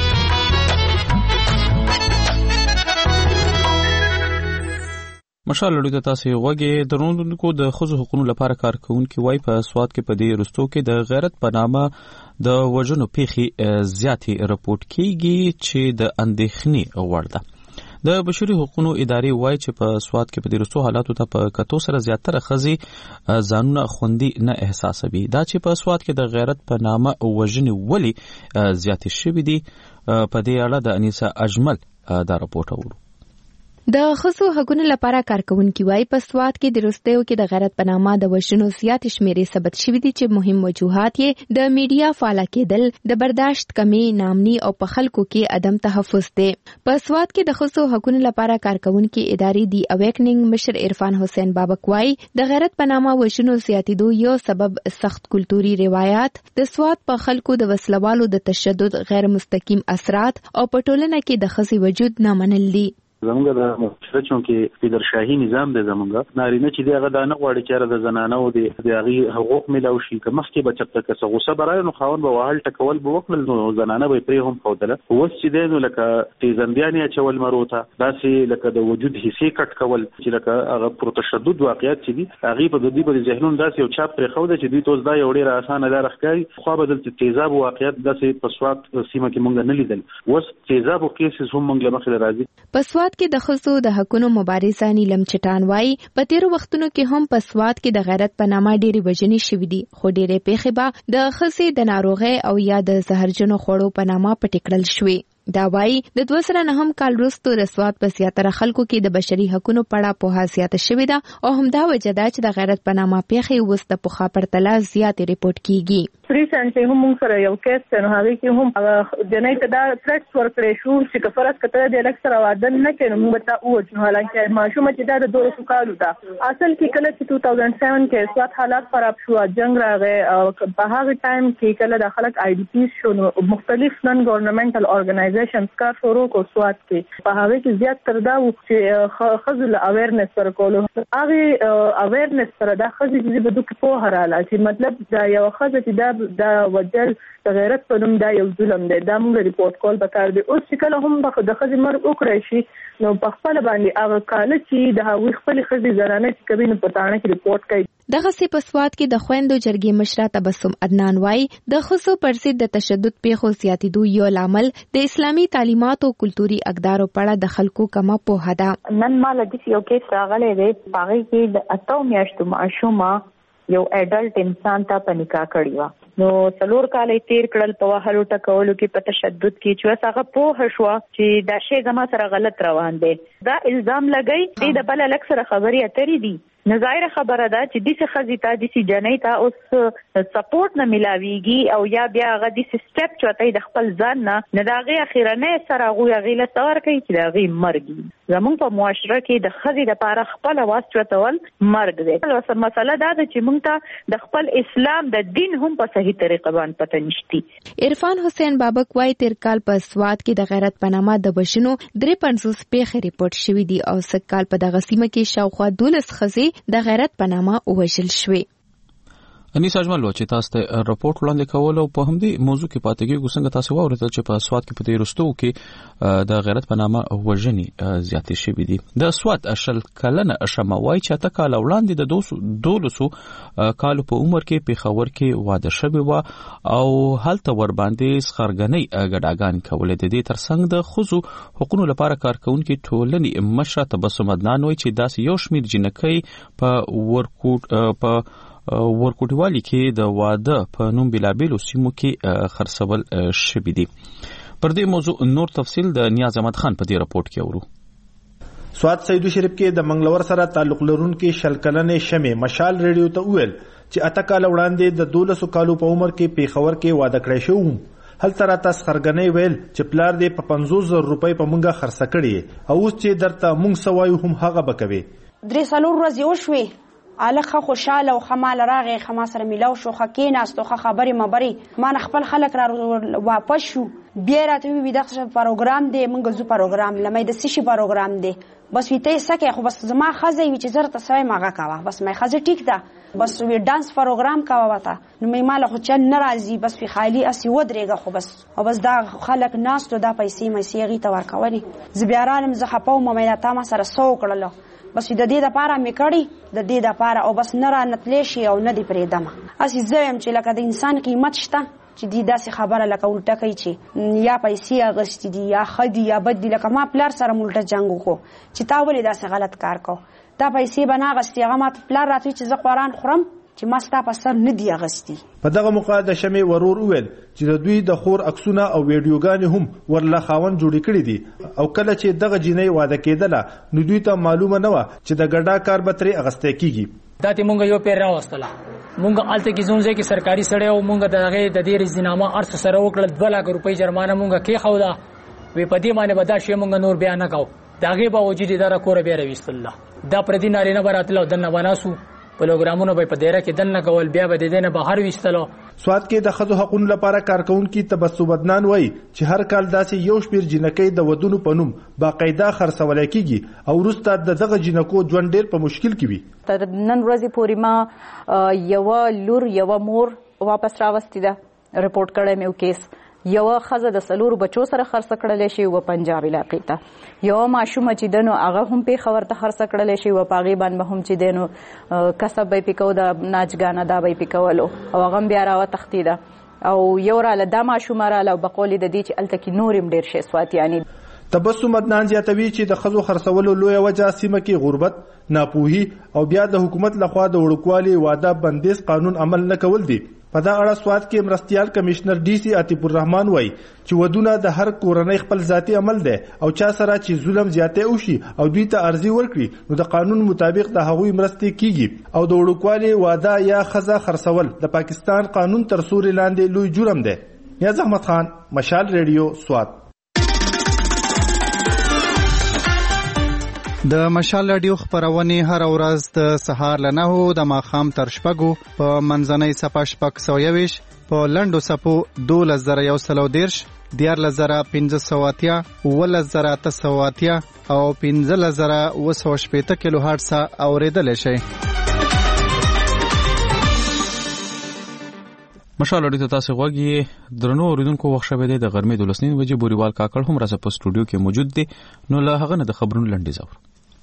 مشال لړۍ ته تاسو غوږی درونکو د خزو حقوقو لپاره کارکونکو وای په سواد کې په دې رستو کې د غیرت په نامه د وژنو پیخي زیاتې راپورټ کیږي چې د اندېښنې وړ ده د بشري حقوقو ادارې وای چې په سواد کې په دې رستو حالاتو ته په کتو سره زیاتره خزي ځانونه خوندي نه احساسوي دا چې په سواد کې د غیرت په نامه وژنې ولی زیاتې شوې دي په دې اړه د انیسا اجمل دا راپورټ وړو د خصو حقوقو لپاره کارکونکو وای په سواد کې د رستیو کې د غیرت په نامه د وژنو زیات شمیرې ثبت شوې دي چې مهم وجوهات یې د میډیا فعال کېدل د برداشت کمی نامني او په خلکو کې عدم تحفظ دي په سواد کې د خصو حقوقو لپاره کارکونکو ادارې دی اویکنینګ مشر عرفان حسین بابک وای د غیرت په نامه وژنو زیاتېدو یو سبب سخت کلتوري روایت د سواد په خلکو د وسلوالو د تشدد غیر مستقیم اثرات او په ټولنه کې د خزي وجود نه منل دي زمونږ د مشرچو کې پیدر شاهي نظام دی زمونږ نارینه چې دی هغه د نه غواړي چې د زنانو دی د هغه حقوق ملو شي که مخکې بچته که څه غوسه برای نو خاون به وهل ټکول به وکړل نو زنانه به پرې هم خودله اوس چې دی نو لکه تیزندیانې اچول مروته داسې لکه د وجود حصې کټ کول چې لکه هغه پر تشدد واقعیت چې دي هغه په دوی په ذهنون داسې یو چاپ پرې خو ده چې دوی توس دا یو ډیر اسانه لار ښکاري خو بدل تیزاب واقعیت داسې په سواد سیمه کې مونږ نه لیدل اوس تیزاب کیسز هم مونږ مخې راځي په سواد کې د خصو د حقوقو مبارزه نیلم چټان وای په تیر وختونو کې هم په سواد کې د غیرت په نامه ډېری وژنې شوې دي خو ډېرې پیښې به د خصې د ناروغي او یا د زهرجنو خوړو په نامه پټکړل شوې دا وای د دوه سره نه هم کال وروسته د سواد په زیاتره خلکو کې د بشري حقوقو په اړه په حساسیت شوې ده او همدا وجه ده چې د غیرت په نامه پیښې وسته په خا پرتله زیات ریپورت کیږي ریسنټلی هم موږ سره یو کیس ته نو هغه کې هم جنۍ ته دا تھریټس ورکړې شو چې کفرس کته د الیکسر واده نه کړي موږ ته وځو حالانکه ماشومه چې دا د دوه سو کالو ده اصل کې کله چې دوه هزار سات کې سواد حالات خراب شو جنگ راغی او په هغه ټایم کې کله د خلک آی ډی پی شو نو مختلف نن ګورنمنټل اورګنایزیشنز کار شروع کو سواد کې په هغه کې زیات تر دا چې خزل اویرنس ورکولو هغه اویرنس سره دا خزل چې به دوی په هراله چې مطلب دا یو خزل چې دا دا وجل د غیرت په نوم دا یو ظلم دی دا موږ ریپورت کول پکار دی اوس چې کله هم د خزي مرګ وکړی شي نو په خپل باندې هغه کال چې د هغوی خپل خزي زنانه چې کوي نو په تاڼه کې ریپورت کوي دغه سی په سواد کې د خويندو جرګې مشره تبسم عدنان وای د خصو پر ضد د تشدد پیښو زیاتېدو یو لامل د اسلامي تعلیمات او کلتوري اقدارو په اړه د خلکو کمه پوهه ده نن مال د یو کیس راغلی دی هغه کې د اتو میاشتو معشومه یو اډلټ انسان ته په نکاح کړی و نو څلور کالې تیر کړل په وهلو ټکولو کې په تشدد کې چې هغه پوه شو چې دا شی زما سره غلط روان دی دا الزام لګی د بل اکثر خبري اترې دي نظاهر خبره ده چې د څه خزیتا د سي جنۍ ته اوس سپورټ نه ملاويږي او یا بیا هغه د سټپ چوتای د خپل ځان نه نه داغه اخیرنه سره غوي غیله تور کوي چې داغه مرګي زمون په معاشره کې د خزې لپاره خپل واس چوتول مرګ دی نو مسله دا ده چې موږ ته د خپل اسلام د دین هم په صحیح طریقه باندې پته نشتی عرفان حسین بابک وای تیر کال په سواد کې د غیرت پنامه د بشنو درې پنځوس پیښې ریپورت شوې دي او سکهال په دغه سیمه کې شاوخوا دولس خزې د غیرت پنامه وژل شوې انیس اجمل چې تاسو ته راپورټ وړاندې کول او په همدې موضوع کې پاتې کېږو څنګه تاسو واورېدل چې په سواد کې په دې رستو کې د غیرت پنامه وژنې زیاتې شوې دي د سواد اشل کلنه شموای چې تا کال وړاندې د دولسو کالو په عمر کې پیښور کې واده شوی و او هلته ور باندې سخرګنۍ ګډاګان کولې د دې ترڅنګ د خزو حقوقو لپاره کارکونکو ټولنې مشره تبسم عدنان وایي چې داس یو شمیر جنکۍ په ورکوټ په ورکوټوالي کې د واده په نوم بلابل سیمو کې خرڅول شوی دي پر دې موضوع نور تفصیل د نیاز احمد خان په دې راپورټ کې اورو سواد سیدو شریف کې د منګلور سره تعلق لرونکو شلکلنې شمه مشال ریډیو ته ویل چې اته کال وړاندې د دولسو کالو په عمر کې پیښور کې واده کړی شو هل تر تاسو خرګنۍ ویل چې پلار دې په پنځوس زره روپۍ په مونږه خرڅ کړي او اوس چې درته مونږ سوایو هم هغه بکوي درې سالور ورځې وشوي الکه خوشاله او خمال راغی خما سره ملاو شو خکیناستو خه خبري مبري ما خپل خلک را واپس شو بیا راته وی دغه پروګرام دی مونږ زو پروګرام لمې د سشي پروګرام دی بس ویته سکه خو بس زما خزه وی چې زرت سوي ماګه کاوه بس مې خزه ټیک ده بس وی ډانس پروګرام کاوه وتا نو مې مال خو چن ناراضي بس وی خالی اسی ودرېګه خو بس او بس دا خلک ناستو دا پیسې مې سیغي ته ورکولي زبيارانم زه خپاو مې تا ما سره سو کړلو بس د دې لپاره مې کړی د دې لپاره او بس نه را نتلی شي او نه دی پرېدم اسی زم چې لکه د انسان قیمت شته چې دې داسې خبره لکه الټه کوي چې یا پیسې اغستې دي یا خدي یا بد دي لکه ما پلار سره ملټه جنگ وکړو چې تا ولې داسې غلط کار کو دا پیسې به نه اغستې هغه ما پلار راته چې زه قرآن خورم چې ما ستا په سر نه دی اغستې په دغه موقع د شمې ورور وویل چې د دوی د خور عکسونه او ویډیوګانې هم ورله خاون جوړې کړې دي او کله چې دغه جنۍ واده کېدله نو دوی ته معلومه نه وه چې د ګډا کار به ترې اغستی کېږي دا ته مونږ یو پیر راوستله مونږ الته کې زونځه کې سرکاري سړی او مونږ دغه د دې رزنامه ارس سره وکړل دوه لک روپۍ جرمانه مونږ کې خو دا وی په دې باندې بدا شی مونږ نور بیان نه کوو داغه به وجود اداره کور بیا رويست الله دا پر دې نارینه براتله دنه بناسو پروګرامونه به په دیره کې دنه کول بیا به دې نه بهر وستلو سواد کې د خزو حقوقو لپاره کارکونکو تبسم عدنان وایي چې هر کال داسې یو شمیر جنکۍ د ودونو په نوم باقاعده خرڅول کېږي او وروسته دغه جنکو ژوند ډېر په مشکل کې وي تر نن ورځې پورې ما یو لور یو مور واپس راوستي ده رپورټ کړی مې کیس یو خزه د سلور بچو سره خرڅ کړل شي و پنجاب علاقې ته یو ماشومه چې دنو هغه هم په خبر ته خرڅ کړل شي و پاغي باندې هم چې دنو کسب به پکاو د ناچګانه دا به پکاولو او هغه بیا راو تختیده او یو را له د ماشومه را له بقول د دې چې الته کې نورم ډیر شي سوات یعنی تبسم عدنان زیاتوي چې د خزو خرڅولو لوی وجه سیمه کې غربت ناپوهي او بیا د حکومت لخوا د وړوکوالي واده بندیز قانون عمل نه کول دي په دا اړه سواد کې مرستيال کمشنر ډي سي عتیق الرحمن وایي چې ودونه د هر کورنۍ خپل ذاتي عمل دی او چا سره چې ظلم زیاته وشي او دوی ته ارزي ورکړي نو د قانون مطابق د هغوی مرستې کیږي او د وړوکوالي واده یا خزه خرڅول د پاکستان قانون تر سوري لاندې لوی جرم دی. نیاز احمد خان، مشال ریډیو، سواد. د مشال رادیو خبرونه هر ورځ د سهار له نهو د ماښام تر شپږو په منځنۍ صفه شپږ سوه یویش په لنډو صفو دولس زره یو سل او دېرش دیارلس زره پنځه سوه اتیا اوولس زره اته سوه اتیا او پنځلس زره اوه سوه شپېته کیلو هرټز اورېدلی شئ. مشال اړیته تاسو غوږی درنو اوریدونکو وخت شوه دی د غرمې دولس نیمې بجې بوریوال کاکړ هم راځه په سټوډیو کې موجود دی. نو له هغه نه د خبرونو لنډیز اورو.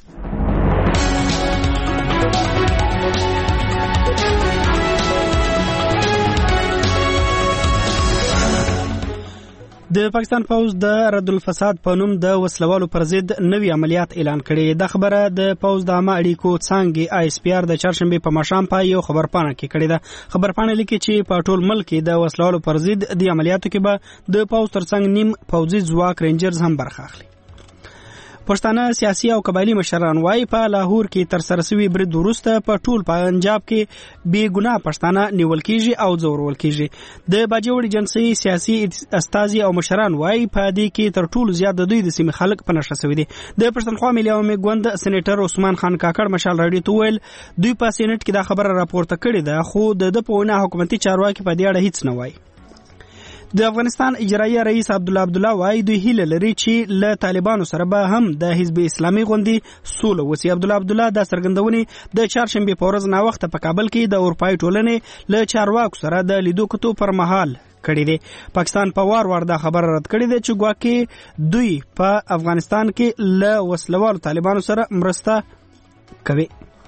د پاکستان پوز د رد الفساد په نوم د وسلوالو پر ضد نوي عملیات اعلان کړي. د خبره د پوز د عامه اړیکو څانګې آی اس پی آر د چهارشنبه په ماښام په یو خبرپاڼه کې کړي ده. خبرپاڼه لیکي چې په ټول ملک د وسلوالو پر ضد د عملیاتو کې به د پوز ترڅنګ نیم پوزي ځواک رینجرز هم برخه اخلي. پښتانه سیاسي او قبایلی مشران وايي په لاهور کې تر سره شوی برید وروسته په ټول پنجاب کې بې ګناه پښتانه نیول کیږي او ځورول کیږي. د باجوړي جنسي سیاسي استازي او مشران وايي په دې کې تر ټولو زیات د دوی د سیمې خلک په نشه شوی دي. د پښتونخوا ملي عوامي ګوند سېنیټر عثمان خان کاکړ مشال راډیو ته ویل دوی په سېنات کې دا خبره راپورته کړې ده خو د په ونه حکومتي چارواکي په دې اړه هیڅ نه وایي. د افغانستان اجرایي رئیس عبدالله عبدالله وايي دوی هیله لري چې له طالبانو سره به هم د حزب اسلامي غوندې سوله وسی. عبدالله عبدالله د سرګندونې د چهارشنبه په ورځ نا وخت په کابل کې د اروپای ټولنې له چارواکو سره د لیدو کتو پر مهال کړی دی. پاکستان په وار وار دا خبره رد کړې ده چې ګواکې دوی په افغانستان کې له وسلوالو طالبانو سره مرسته کوي.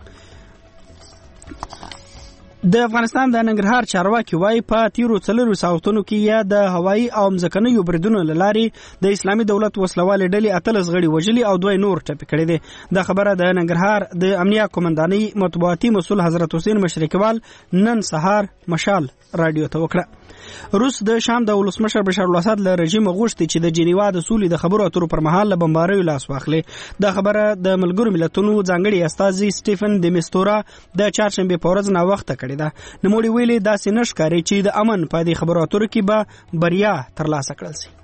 د افغانستان د ننګرهار چارواکي وايي په تیرو څلورو ساعتونو کې یا د هوایي او ځمکنیو بریدونو له لارې د اسلامي دولت وسلوالې ډلې اتلس غړي وژلي او دوی نور ټپي کړي دي. دا خبره د ننګرهار د امنیه قومندانۍ مطبوعاتي مسؤل حضرت حسین مشرقیوال نن سهار مشال راډیو ته وکړه. روس د شام د ولسمشر بشار الاسد له رژیم غوښتي چې د جنیوا د سولې د خبرو اترو پر مهال له بمباریو لاس واخلي. دا خبره د ملګرو ملتونو ځانګړي استازي سټیفن د میستورا د چهارشنبه په ورځ نا وخت کړی ده. نوموړي ویلي داسې نشکاري چې د امن په دې خبرو اترو کې به بریا ترلاسه کړل شي.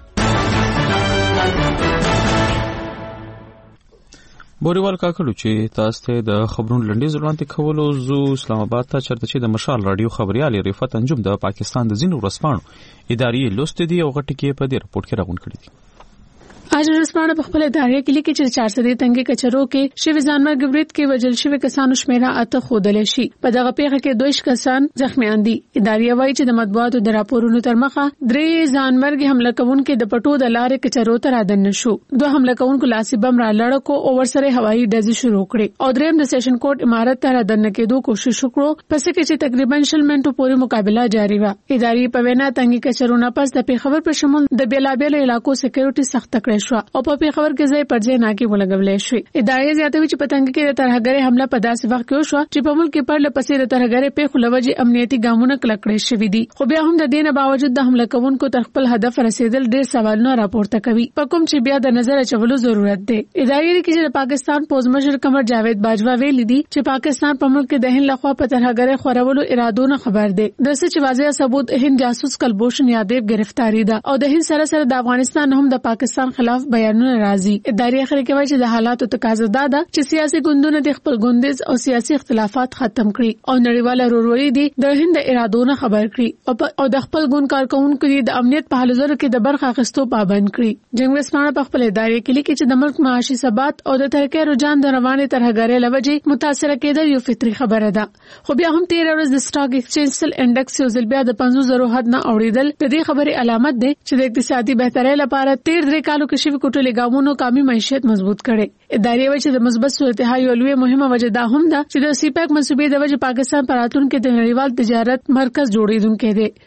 بوریوال کاکړو چې تاسو ته د خبرونو لنډیز وړاندې کولو زو اسلام آباد ته چرته چې د مشال راډیو خبريال رفعت انجم د پاکستان د ځینو ورځپاڼو اداري لوست دي او غټ کې په دې رپورت کې راغون کړی دي. आज رسمانه په خپل ادارې کې لیکي چې چار سدې تنګي کچرو کې شوی ځانمرګ برید کې وجل شوی کسانو شمیره اته خودل شي. په دغه پیښه کې دویش کسان زخمیان دي. ادارې وايي چې د مطبوعاتو د راپورونو تر مخه درې ځانمرګ حمله کوونکو د پټو د لارې کچرو ته رادن نشو. دوه حمله کوونکو لاسي بم را لړکو او ورسره هوایي ډزې شروع کړې او دریم د سیشن کورټ عمارت ته رادن کېدو کوشش وکړو پس کې چې تقریبا شل منټو پورې مقابله جاری و. ادارې په وینا تنګي کچرو نه پس د پیښور په شمول د بیلابېل علاقو سکیورټي سخت کړې شو او په پیښور کې ځای پر ځای ناکي ولګولې شوې. ادارې زیاتوي چې پتنګ کې د ترهګرۍ حمله په داسې وخت کې وشو چې په ملک کې پر لپسې د ترهګرۍ پیښو لوجې امنیتي ګامونه کلک کړی شوي دي. خو بیا هم د دې نه باوجود د حمله کوونکو تر خپل هدف رسیدل ډېر سوالونه راپورته کوي په کوم چې بیا د نظر اچولو ضرورت دی. ادارې کې چې د پاکستان پوز مشر قمر جاوید باجوا ویلي دي چې پاکستان په ملک کې د هند لخوا په ترهګرۍ خورولو ارادو نه خبر دی. د څه چې واضح ثبوت هند جاسوس کلبوشن یادیب گرفتاری ده او د هند سره سره د افغانستان هم د پاکستان خلاف بیانونه راځي. ادارې اخر کې وایي چې د حالاتو تقاضا ده چې سیاسي ګوندونه د خپل ګوندیز او سیاسي اختلافات ختم کړي او نړیوال ورورولي دي د هند ارادو نه خبر کړي او د خپل ګوند کارکونکو د امنیت په حالو زرو کې د برخه اخیستو پابند کړي. جنگ رسمانه په خپل ادارې کې لیکي چې د ملک معاشي ثبات او د ترقۍ رجحان د روانې ترهګرۍ لوجې متاثر کېدل یو فطري خبره ده. خو بیا هم تیر ورځ د سټاک ایکسچینج سل انډکس یو ځل بیا د پنځوس زرو حد نه اوریدل د دې خبرې علامت ده چې د اقتصادي بهترۍ لپاره تیر درې کالو کې شوی کوټلې ګامونو کامي معیشت مضبوط کړي. ادارې وایي چې د مثبت صورتحال یو لوی مهمه وجه دا هم ده چې د سی پیک منصوبې د وجه پاکستان پر راتلونکي د نړیوال تجارت مرکز جوړیدونکو دی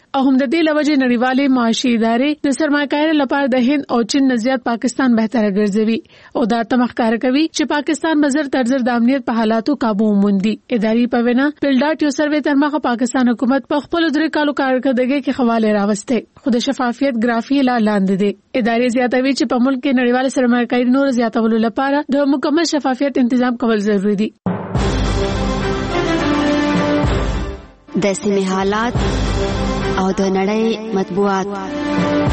او هم د دې لوجه نړیوالې معاشي ادارې د سرمایه‌کارۍ لپاره د هند او چین نزيات پاکستان بهتره ګرځوي او دا تمخکار کوي چې پاکستان بزر ترزر د امنیت په حالاتو قابو موندي. اداري په وینا بلډاټ یو سروې تر مخه پاکستان حکومت په خپل درې کالو کارکړدګۍ کې حواله راوسته خو د شفافیت ګرافي لا لاندې دي. ادارې زیاتوي چې په ملک کې نړیوال سرمایه‌کاري نور زیاتولو لپاره د مکمل شفافیت تنظیم کول ضروری دي. د سیمې حالات او د نړۍ مطبوعات.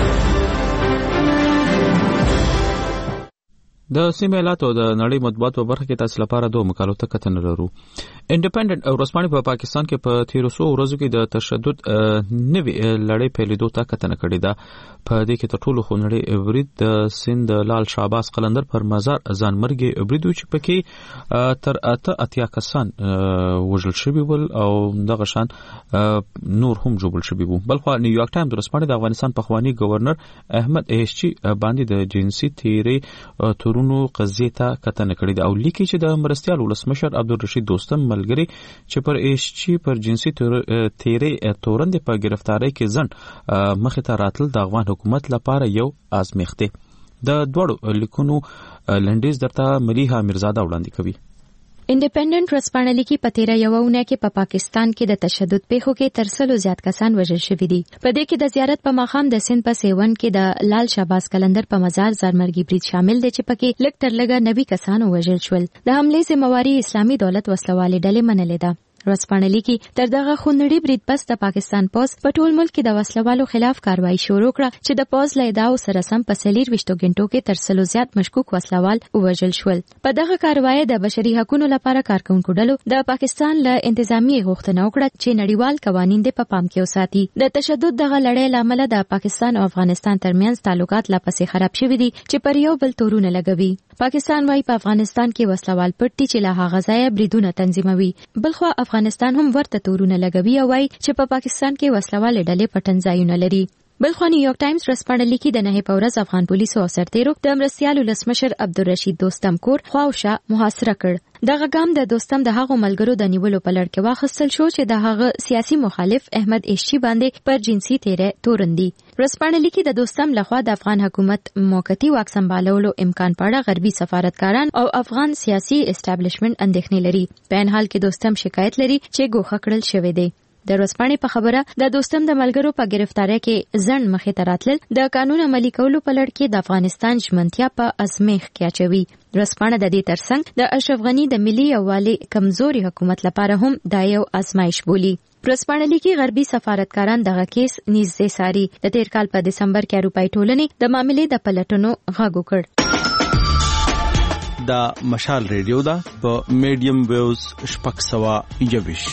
د سیمې حالات او د نړۍ مطبوعات په برخه کې تاسو لپاره دوه مقالو ته کتنه لرو. انډیپندنت او رسماني په پاکستان کې په تیرو سو ورځو کې د تشدد نوې لړۍ پیلېدو ته کتنه کړې ده. په دې کې تر ټولو خونړی برید د سند لال شعباس قلندر پر مزار ځانمرګي برید چې پکې تر اته اتیا کسان وژل شوي ول او دغه شان نور هم جوړل شوي وو. بلخو نیویارک ټایمز رسماني د افغانستان پخوانی گورنر احمد ایشچی باندې د جنسي تیرې تورونو قضیه ته کتنه کړې ده او لیکي چې د مرستيال ولسمشر عبدالرشید دوستم ملګری چې پر ایشچی پر جنسي تیرې تورند په گرفتاری کې ځن مخه ته راتل د افغان حکومت لپاره یو آزمېخته. د دوړو لیکونو لنډیز درته ملیحه میرزاده وړاندې کوي. انډیپندنت ورځپاڼه لیکي په تیره یوه اونۍ کې په پاکستان کې د تشدد پیښو کې تر سلو زیات کسان وژل شوي دي. په دې کې د زیارت په مقام د سند په سیون کې د لال شعباس قلندر په مزار ځانمرګي برید شامل دی چې پکې لږ تر لږه نوي کسان وژل شول. د حملې ذمہواري اسلامي دولت وسلوالې ډلې منلې ده. ورځپاڼه لیکي تر دغه خونړي برید پس د پاکستان پوز په ټول ملک کې د وسلوالو خلاف کاروایی شروع کړه چې د پوز له ادعاو سره سم په څلور ویشتو غنټو کې تر سلو زیات مشکوک وسلوال وژل شول. په دغه کاروایی د بشري حقوقو لپاره کارکونکو ډلو د پاکستان له انتظامی غوښتنه وکړه چې نړیوال قوانین د په پام کې وساتي. د تشدد دغه لړۍ لامل د پاکستان او افغانستان ترمنځ تعلقات لا پسې خراب شوي دي چې پر یو بل تورونه لګوي. پاکستان وايي په افغانستان کې وسلوال پټي چې له هغه ځایه بریدونه تنظیموي. بلخو افغانستان هم ورته تورونه لګوي او وايي چې په پاکستان کې وسلوال ډلې پټن ځایونه لري. بلخو نیویارک ټایمز ورځپاڼه لیکي د نهه په ورځ افغان پولیسو او سرتیرو د مرستيال ولسمشر عبدالرشید دوستم کور خواوشا محاصره کړ. دغه ګام د دوستم د هغو ملګرو د نیولو په لړ کې واخیستل شو چې د هغه سیاسي مخالف احمد ایشچی باندې پر جنسي تیرې تورندي. ورځپاڼه لیکي د دوستم لخوا د افغان حکومت موقتی واک سمبالولو امکان په اړه غربي سفارتکاران او افغان سیاسي اسټابلیشمنت اندېښنې لري. په ان حال کې دوستم شکایت لري چې ګوښه کړل شوی دی. د ورځپاڼې په خبره د دوستم د ملګرو په گرفتاری کې ځن مخې ته راتلل د قانون عملي کولو په لړ کې د افغانستان ژمنتیا په ازمیښت کې اچوي. ورځپاڼه د دې ترڅنګ د اشرف غني د ملي یووالي کمزوري حکومت لپاره هم دا یو ازمایش بولي. ورځپاڼه لیکي غربي سفارتکاران دغه کیس نږدې څاري. د تیر کال په دسمبر کې اروپایي ټولنې د معاملې د پلټنو غږ وکړ. دا مشال ریډیو دا په میډیم ویوز شپږ سوه یوویش.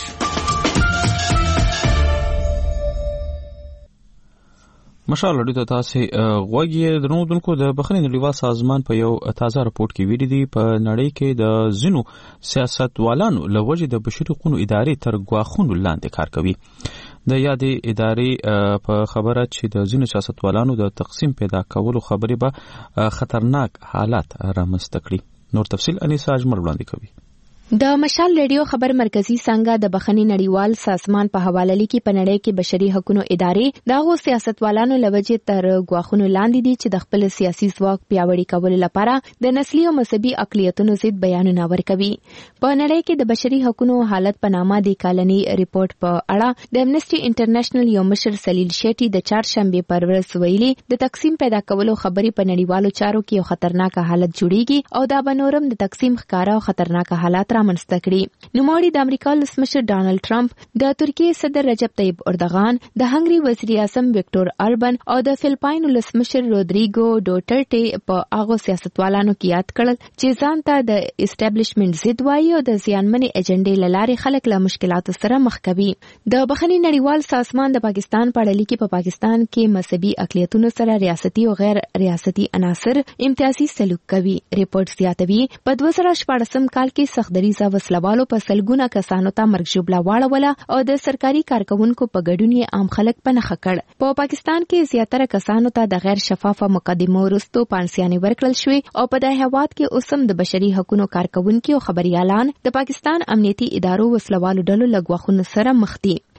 مشال لري ته تاسو غوږی درنو دونکو د بخښنې نړیوال سازمان په یو تازه راپورټ کې ویلي دي په نړۍ کې د زینو سیاستوالانو لوجه د بشري حقوقو ادارې تر غواخونو لاندې کار کوي. د یادې ادارې په خبره چې د زینو سیاستوالانو د تقسیم پیدا کولو خبرې به خطرناک حالات رامنځته کړي. نور تفصیل انیسا اجمل وړاندې کوي. د مشال ریډیو خبر مرکزی څنګه د بخښنې نړیوال سازمان په حواله لیکي په نړۍ کې بشري حقوقو ادارې دغه سیاستوالانو لوجه تر غواخونو لاندې دي چې د خپل سیاسي ځواک پیاوړي کولو لپاره د نسلي او مذهبي اقلیتونو ضد بیانونه ورکوي. په نړۍ کې د بشري حقوقو حالت په نامه د کالني ریپورت په اړه د امنسټي انټرنیشنل یو مشر سلیل شیټي د چهارشنبه پر ورځ ویلي د تقسیم پیدا کولو خبرې په نړیوالو چارو کې یو خطرناک حالت جوړیږي او دا بنورم د تقسیم ښکارا او خطرناک حالات رامنځته کړي. نوموړي د امریکا ولسمشر ډانلډ ټرمپ، د ترکیې صدر رجب طیب اردوغان، د هنګري وزیر اعظم وکټور اربن او د فلپاین ولسمشر رودریګو ډوټرټي په هغه سیاستوالانو کې یاد کړل چې ځان ته د اسټابلیشمنت ضد وایي او د زیانمنې ایجنډې لارې خلک له مشکلاتو سره مخ کوي. د بخښنې نړیوال سازمان د پاکستان په اړه لیکي په پاکستان کې مذهبي اقلیتونو سره ریاستي او غیر ریاستي عناصر امتیازي سلوک کوي. ریپورت زیاتوي په دوه زره شپاړسم کال کې سختدریزه وسلوالو په سلګونه کسانو ته مرګ ژوبله واړوله او د سرکاري کارکونکو په ګډون یې عام خلک په نښه کړ. په پاکستان کې زیاتره کسانو ته د غیر شفافه مقدمو وروسته پانسیانې ورکړل شوې او په دې هیواد کې اوس هم د بشري حقوقو کارکونکو او خبريالان د پاکستان امنیتي ادارو وسلوالو ډلو له غوښتنو سره مخ دي.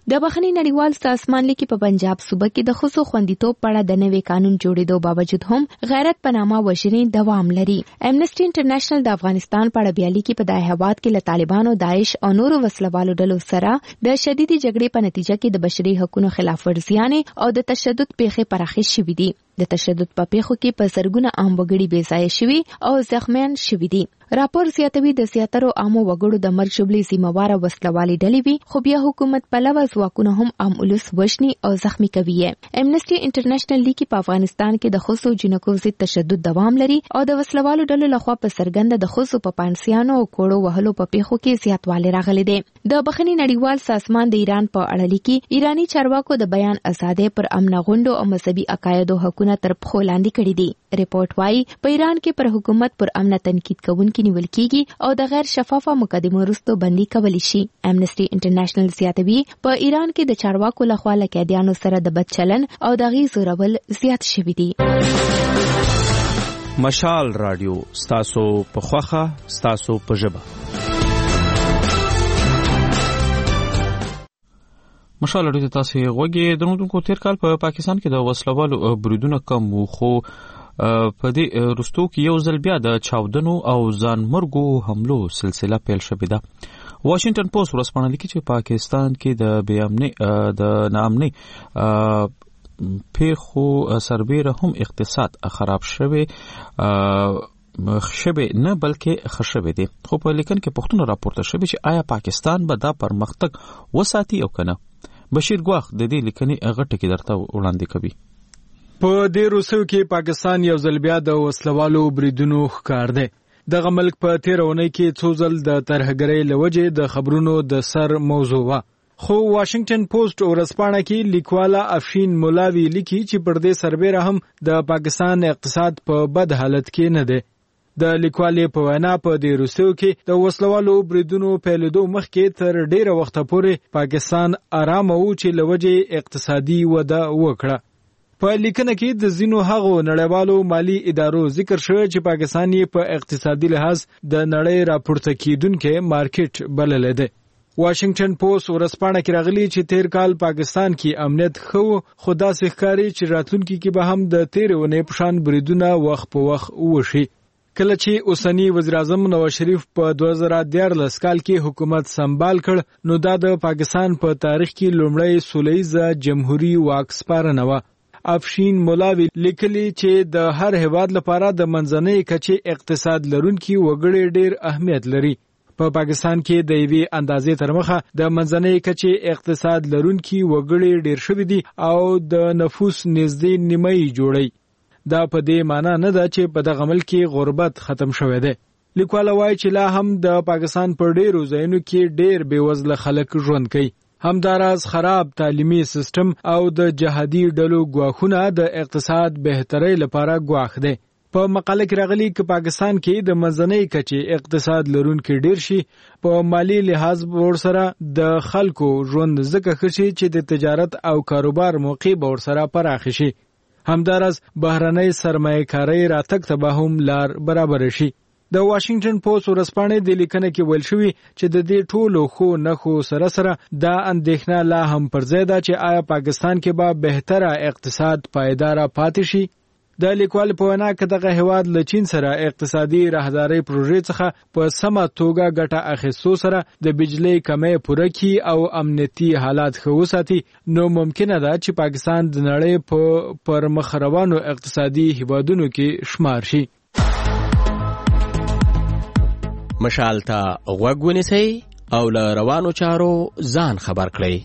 د بخښنې نړیوال سازمان لیکي په پنجاب صوبه کې د ښځو خوندیتوب په اړه د نوي قانون جوړېدو باوجود هم غیرت په نامه وژنې دوام لري. امنیسټي انټرنیشنل د افغانستان په اړه بیا لیکي په دغه هېواد کې له طالبانو، داعش او نورو وسلوالو ډلو سره د شدیدې جګړې په نتیجه کې د بشري حقوقو خلاف ورزیانې او د تشدد پیښې پراخې شوې دي. د تشدد په پیښو کې په زرګونه عام وګړي بې ځایه شوي او زخمیان شوي دي. راپور زیاتوي د زیاترو عامو وګړو د مرګ ژوبلې ذمہواره وسلوالې ډلې وي، خو بیا حکومت پلوه ځواکونه هم عام ولس وژني او زخمی کوي. امنیسټي انټرنیشنل لیکي په افغانستان کې د ښځو جنکو ضد تشدد دوام لري او د وسلوالو ډلو لخوا په څرګنده د ښځو په پانسیانو او کوړو وهلو په پیښو کې زیاتوالی راغلی دی. د بخښنې نړیوال سازمان د ایران په اړه لیکي ایرانی چارواکو د بیان ازادۍ پر امن غونډو او مذهبي عقایدو حقونه تر پښو لاندې کړي دي. ریپورت وايي په ایران کې پر حکومت پر امن تنقید کوونکي نیول کیږي او د غیر شفافه مقدمو وروسته بندي کولی شي. امنیسټي انټرنیشنل زیاتوي په ایران کې د چارواکو لخوا له قیدیانو سره د بد چلن او د غي زورول زیات شوي دي. مشال رادیو ستاسو په خوخه ستاسو په ژبه. مشال رادیو تاسو غوږی درنونکو تیر کال په پاکستان کې د وسلوالو بریدونو کم خو په دې رستو کې یو ځل بیا د چاودنو او ځانمرګو حملو سلسله پیل شوې ده. واشنگټن پوسټ ورسپانه لیکي چې پاکستان کې د بې امنۍ د ناامنۍ پیښو سربیره هم اقتصاد خراب شوی شبه نه بلکې خشبه دي. خو په لیکن کې پښتون راپورته شوی چې آیا پاکستان به دا پرمختګ وساتي او کنه. بشیر ګواخ د دې لیکنې غټه کې درته وړاندې کوي. په دې روسو کې پاکستان یو ځل بیا د وسلوالو بریدونو ښکار دی. دغه ملک په تیرونی کې څو ځل د ترهګرۍ لوجې د خبرونو د سر موضوع و. خو واشنگټن پوسټ ورسپانه کې لیکواله افشین مولاوی لیکي چې پر دې سربیره هم د پاکستان اقتصاد په بد حالت کې نه دی. د لیکوالې په وینا په دې روسو کې د وسلوالو بریدونو پیلېدو مخکې تر ډیره وخته پورې پاکستان آرام و چې لوجې اقتصادي وده وکړه. په لیکنه کې د ځینو هغو نړیوالو مالی ادارو ذکر شوی چې پاکستان یې په اقتصادي لحاظ د نړۍ راپورته کیدونکو مارکیټ بللی دی. واشنگټن پوسټ ورسپانه کې راغلی چې تیر کال پاکستان کې امنیت خو خدا سي ښکاری چې راتلونکي کې به هم د تیر ونې پشان بریدونه وخت په وخت وشي. کله چې اوسنی وزیر اعظم نواز شریف په دوه زره دیارلس کال کې حکومت سمبال کړ نو دا د پاکستان په تاریخ کې لومړی سولیزه جمهوریت واک سپارنه و. افشین مولاوی لیکلی چې د هر هیواد لپاره د منځنۍ کچې اقتصاد لرونکي وګړي ډیر اهمیت لري. په پا پاکستان کې د یوې اندازې تر مخه د منځنۍ کچې اقتصاد لرونکي وګړي ډیر شوي دي او د نفوس نږدې نیمایي جوړي. دا په دې معنی نه ده چې په دغه ملک کې غربت ختم شوی دی. لیکواله وایي چې لا هم د پاکستان په ډیرو ځایونو کې ډیر بېوزله خلک ژوند کوي. همداراز خراب تعلیمي سیستم او د جهادي ډلو ګواښونه د اقتصاد بهترۍ لپاره ګواښ دی. په مقاله کې راغلي چې پاکستان کې د منځنۍ کچې اقتصاد لرونکي ډیر شي په مالی لحاظ ورسره د خلکو ژوند زکه خشي چې د تجارت او کاروبار موقع به ورسره پراخ شي. همداراز بهرنۍ سرمایه‌کاري راتګ ته به هم لار برابر شي. د واشنگټن پوسټ ورسپانې د لیکنه کې ویل شوی چې د دې ټولو خو نه خو سره سره دا اندېښنه لا هم پر ځای ده چې آیا پاکستان کې به بهتره اقتصاد پایدار پاتې شي. د لیکوال په وینا کې دغه هیواد له چین سره اقتصادي راهداري پروژې څخه په سمه توګه ګټه اخیستو سره د بجلی کمۍ پوره کړي او امنیتي حالات ښه وساتي نو ممکنه ده چې پاکستان د نړۍ په پرمخ روانو اقتصادي هیوادونو کې شمار شي. مشال ته غوږ ونیسئ او له روانو چارو ځان خبر کړئ.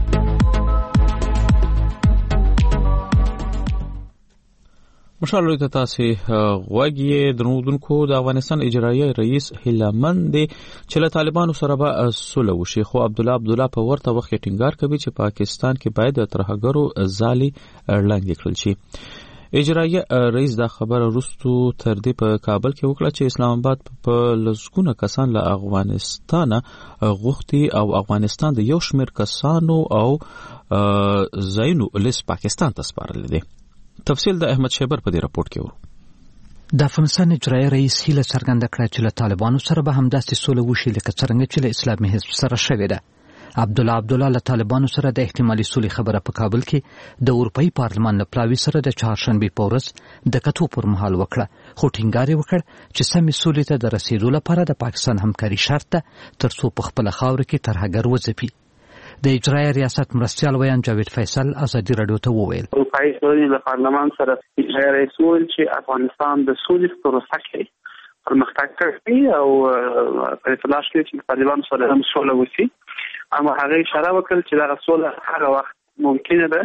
مشال ته تاسو غوږی درنودونکو د افغانستان اجرایي رئیس هیلمن دی چې له طالبانو سره به سوله وشي. خو عبد الله عبد الله په ورته وخت کې ټینګار کوي چې پاکستان کې باید د ترهګرو ځالي لاندې کړل شي. اجرایي رئیس دا خبره وروسته تر دې په کابل کې وکړه چې اسلام آباد په لسګونه کسان له افغانستان غوښتي او افغانستان د یو شمېر کسانو او زینو لیست پاکستان ته سپارل دي. تفصیل د احمد شیبر په دې راپورټ کې ورو. د افغانستان اجرایي رئیس هیله څرګنده کړه چې له طالبانو سره به همداسې سوله وشي لکه څرنګه چې له اسلامي حزب سره شوې ده. عبدالله عبدالله له طالبانو سره د احتمالي سولې خبره په کابل کې د اروپאי پارلمان له پلاوي سره د چهارشنبې په ورځ د کتو پر مهال وکړه، خو ټینګار یې وکړ چې سمې سولې ته د رسیدو لپاره د پاکستان همکاري شرط ده ترڅو په خپله خاوره کې ترهګر وځپي. د اجرایه ریاست مرستیال ویان جاوید فیصل ازادي راډیو ته وویل اروپאי ټولنې له پارلمان سره اجرایه رئیس وویل چې افغانستان د سولې په پروسه کې پرمختګ کوي او په تلاش کې چې طالبان سره هم سوله وشي. اما هغه اشاره وکړه چې دا سوله هغه وخت ممکنه ده